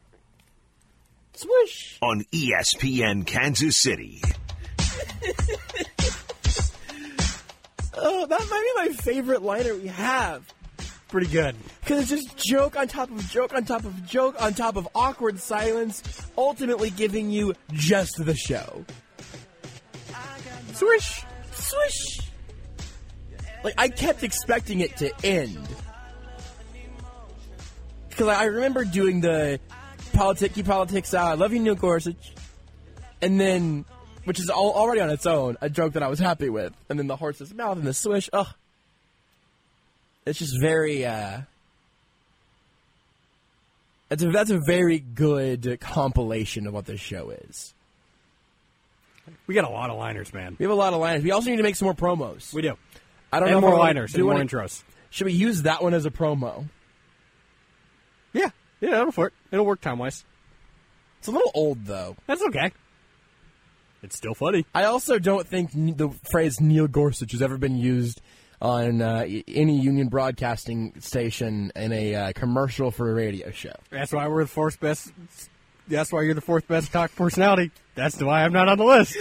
Swish. On ESPN Kansas City. Oh, that might be my favorite liner we have. Pretty good. Because it's just joke on top of joke on top of joke on top of awkward silence, ultimately giving you just the show. Swish. Swish. I kept expecting it to end. Because I remember doing the politics out. I love you, Neil Gorsuch. And then, which is already on its own, a joke that I was happy with. And then the horse's mouth and the swish. Ugh. It's just very, that's a very good compilation of what this show is. We got a lot of liners, man. We have a lot of liners. We also need to make some more promos. We do. I don't and know more if liners and more intros. Should we use that one as a promo? Yeah, that'll work. It'll work time-wise. It's a little old, though. That's okay. It's still funny. I also don't think the phrase Neil Gorsuch has ever been used on any union broadcasting station in a commercial for a radio show. That's why we're the fourth best. That's why you're the fourth best talk personality. That's why I'm not on the list.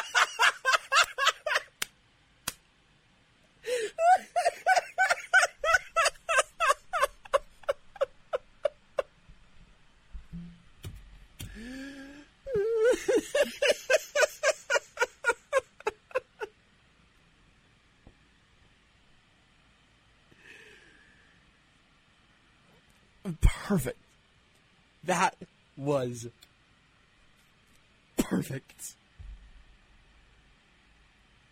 Perfect. That was perfect.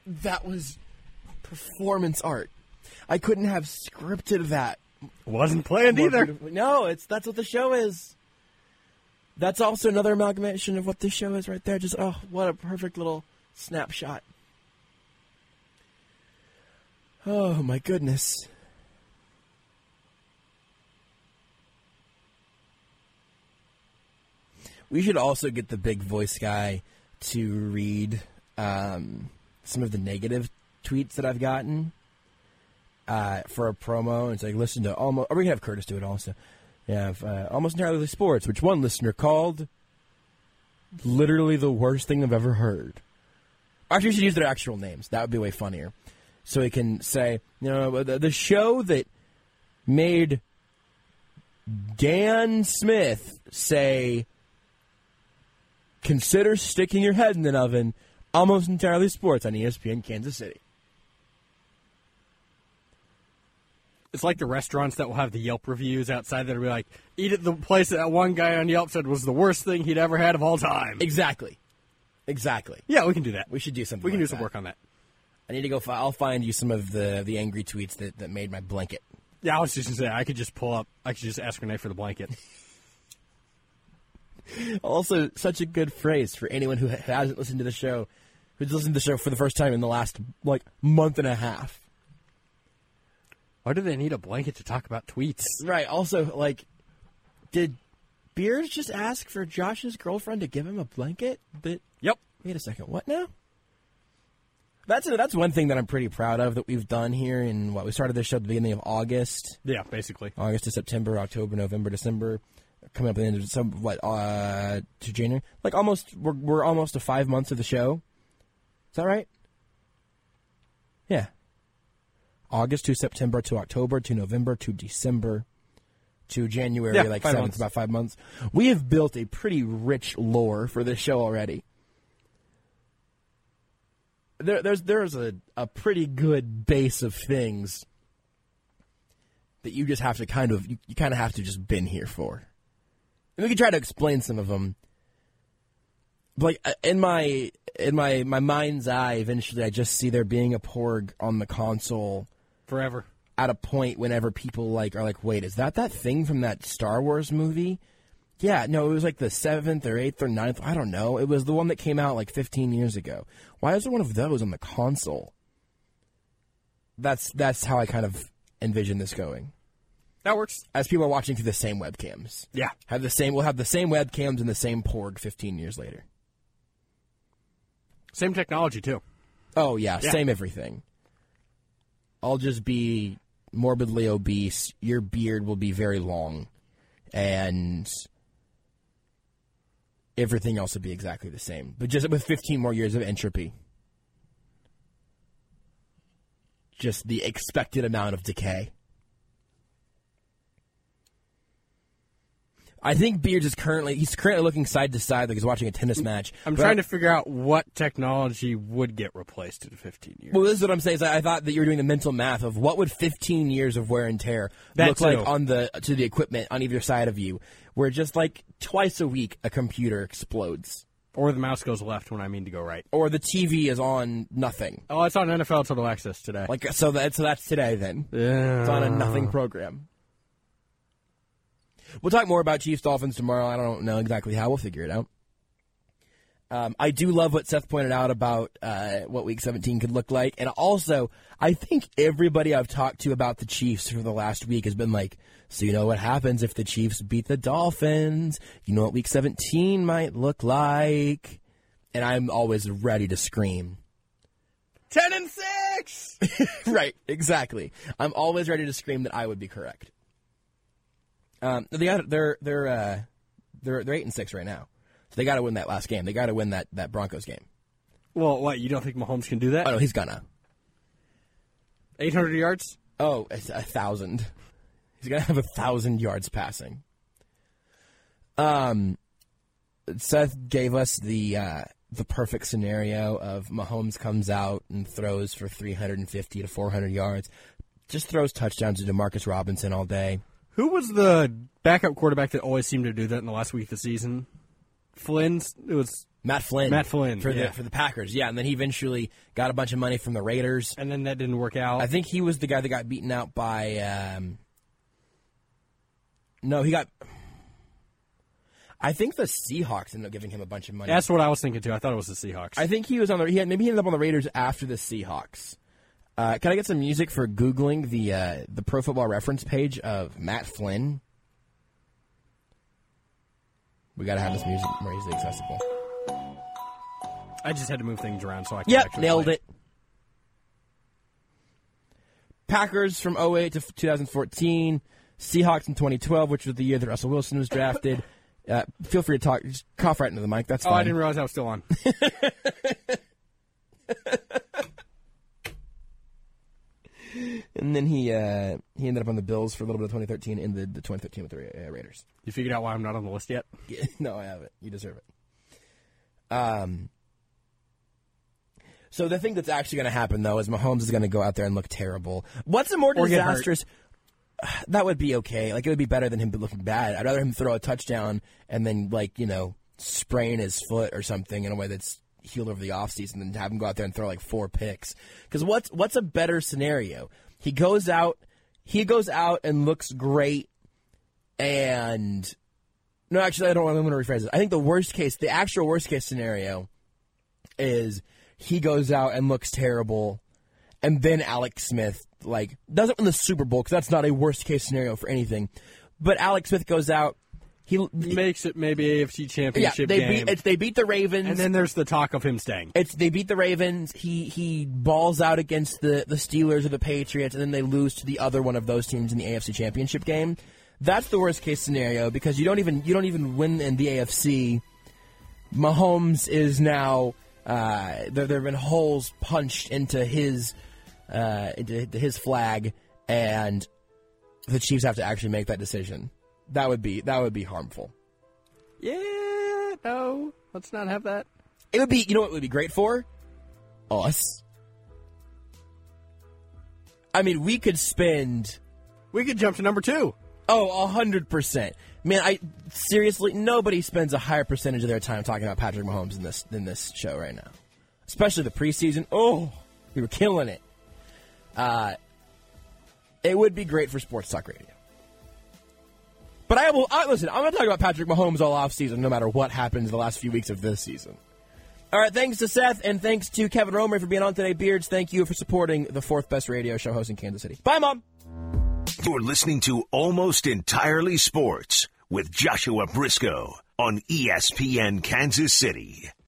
That was performance art. I couldn't have scripted that. Wasn't planned either. No, that's what the show is. That's also another amalgamation of what this show is right there. Just, oh, what a perfect little snapshot. Oh, my goodness. We should also get the big voice guy to read some of the negative tweets that I've gotten for a promo. It's like, listen to almost... Or we can have Curtis do it also. Yeah, Almost Entirely Sports, which one listener called literally the worst thing I've ever heard. Actually, we should use their actual names. That would be way funnier. So we can say, the show that made Dan Smith say, consider sticking your head in an oven, Almost Entirely Sports on ESPN Kansas City. It's like the restaurants that will have the Yelp reviews outside that will be like, eat at the place that one guy on Yelp said was the worst thing he'd ever had of all time. Exactly. Yeah, we can do that. We should do something. We can like do some work on that. I need to go. I'll find you some of the angry tweets that made my blanket. Yeah, I was just going to say, I could just ask Renee for the blanket. Also, such a good phrase for anyone who hasn't listened to the show, who's listened to the show for the first time in the last, month and a half. Why do they need a blanket to talk about tweets? Right. Also, did Beers just ask for Josh's girlfriend to give him a blanket? Yep. Wait a second. What now? That's one thing that I'm pretty proud of that we've done here in we started this show at the beginning of August. Yeah, basically. August to September, October, November, December, coming up at the end of to January. We're almost to 5 months of the show. Is that right? Yeah. August to September to October to November to December to January, 5 7th, months. about 5 months. We have built a pretty rich lore for this show already. There's a pretty good base of things that you just have to you kind of have to just been here for. And we can try to explain some of them. But in my mind's eye, eventually I just see there being a Porg on the console Forever. At a point whenever people are like, wait, is that thing from that Star Wars movie? Yeah, no, it was the 7th or 8th or 9th. I don't know. It was the one that came out 15 years ago. Why is there one of those on the console? That's how I kind of envision this going. That works. As people are watching through the same webcams. Yeah. We'll have the same webcams and the same Porg 15 years later. Same technology, too. Oh, yeah. Same everything. I'll just be morbidly obese. Your beard will be very long. And everything else will be exactly the same. But just with 15 more years of entropy. Just the expected amount of decay. I think Beards is currently looking side to side like he's watching a tennis match. I'm trying to figure out what technology would get replaced in 15 years. Well, this is what I'm saying. I thought that you were doing the mental math of what would 15 years of wear and tear look like to the equipment on either side of you, where just twice a week a computer explodes. Or the mouse goes left when I mean to go right. Or the TV is on nothing. Oh, it's on NFL Total Access today. So that's today then. Yeah. It's on a nothing program. We'll talk more about Chiefs-Dolphins tomorrow. I don't know exactly how. We'll figure it out. I do love what Seth pointed out about what Week 17 could look like. And also, I think everybody I've talked to about the Chiefs for the last week has been like, so you know what happens if the Chiefs beat the Dolphins? You know what Week 17 might look like? And I'm always ready to scream. 10-6! Right, exactly. I'm always ready to scream that I would be correct. They're 8-6 right now, so they got to win that last game. They got to win that Broncos game. Well, what, you don't think Mahomes can do that? Oh no, he's gonna. 800 yards? Oh, it's 1,000. He's gonna have 1,000 yards passing. Seth gave us the perfect scenario of Mahomes comes out and throws for 350 to 400 yards, just throws touchdowns to Demarcus Robinson all day. Who was the backup quarterback that always seemed to do that in the last week of the season? Flynn's? It was Matt Flynn. For yeah. the Packers, yeah. And then he eventually got a bunch of money from the Raiders. And then that didn't work out. I think he was the guy that got beaten out by... No, he got... I think the Seahawks ended up giving him a bunch of money. That's what I was thinking, too. I thought it was the Seahawks. I think he was on the... Maybe he ended up on the Raiders after the Seahawks. Can I get some music for Googling the Pro Football Reference page of Matt Flynn? We got to have this music more easily accessible. I just had to move things around so I could Yep, actually nailed play it. Packers from 2008 to 2014. Seahawks in 2012, which was the year that Russell Wilson was drafted. Feel free to talk. Just cough right into the mic. That's fine. Oh, I didn't realize I was still on. And then he ended up on the Bills for a little bit of 2013 in the 2013 with the Raiders. You figured out why I'm not on the list yet? No, I haven't. You deserve it. So the thing that's actually going to happen, though, is Mahomes is going to go out there and look terrible. What's a more Or get disastrous... That would be okay. Like, it would be better than him looking bad. I'd rather him throw a touchdown and then, like, you know, sprain his foot or something in a way that's healed over the offseason than have him go out there and throw, like, 4 picks. Because what's a better scenario? He goes out and looks great and... No, actually, I'm going to rephrase it. I think the actual worst case scenario is he goes out and looks terrible, and then Alex Smith, like, doesn't win the Super Bowl, because that's not a worst case scenario for anything. But Alex Smith goes out, he makes it maybe AFC Championship game. They beat the Ravens, and then there's the talk of him staying. They beat the Ravens. He balls out against the Steelers or the Patriots, and then they lose to the other one of those teams in the AFC Championship game. That's the worst case scenario, because you don't even win in the AFC. Mahomes is now there have been holes punched into his flag, and the Chiefs have to actually make that decision. That would be harmful. Yeah, no, let's not have that. It would be, you know what it would be great for? Us. I mean, we could jump to number 2. Oh, 100%. Man, seriously, nobody spends a higher percentage of their time talking about Patrick Mahomes in this show right now. Especially the preseason. Oh, we were killing it. It would be great for Sports Talk Radio. But listen, I'm going to talk about Patrick Mahomes all offseason, no matter what happens the last few weeks of this season. All right, thanks to Seth, and thanks to Kevin Romer for being on today. Beards, thank you for supporting the 4th best radio show host in Kansas City. Bye, Mom. You're listening to Almost Entirely Sports with Joshua Briscoe on ESPN Kansas City.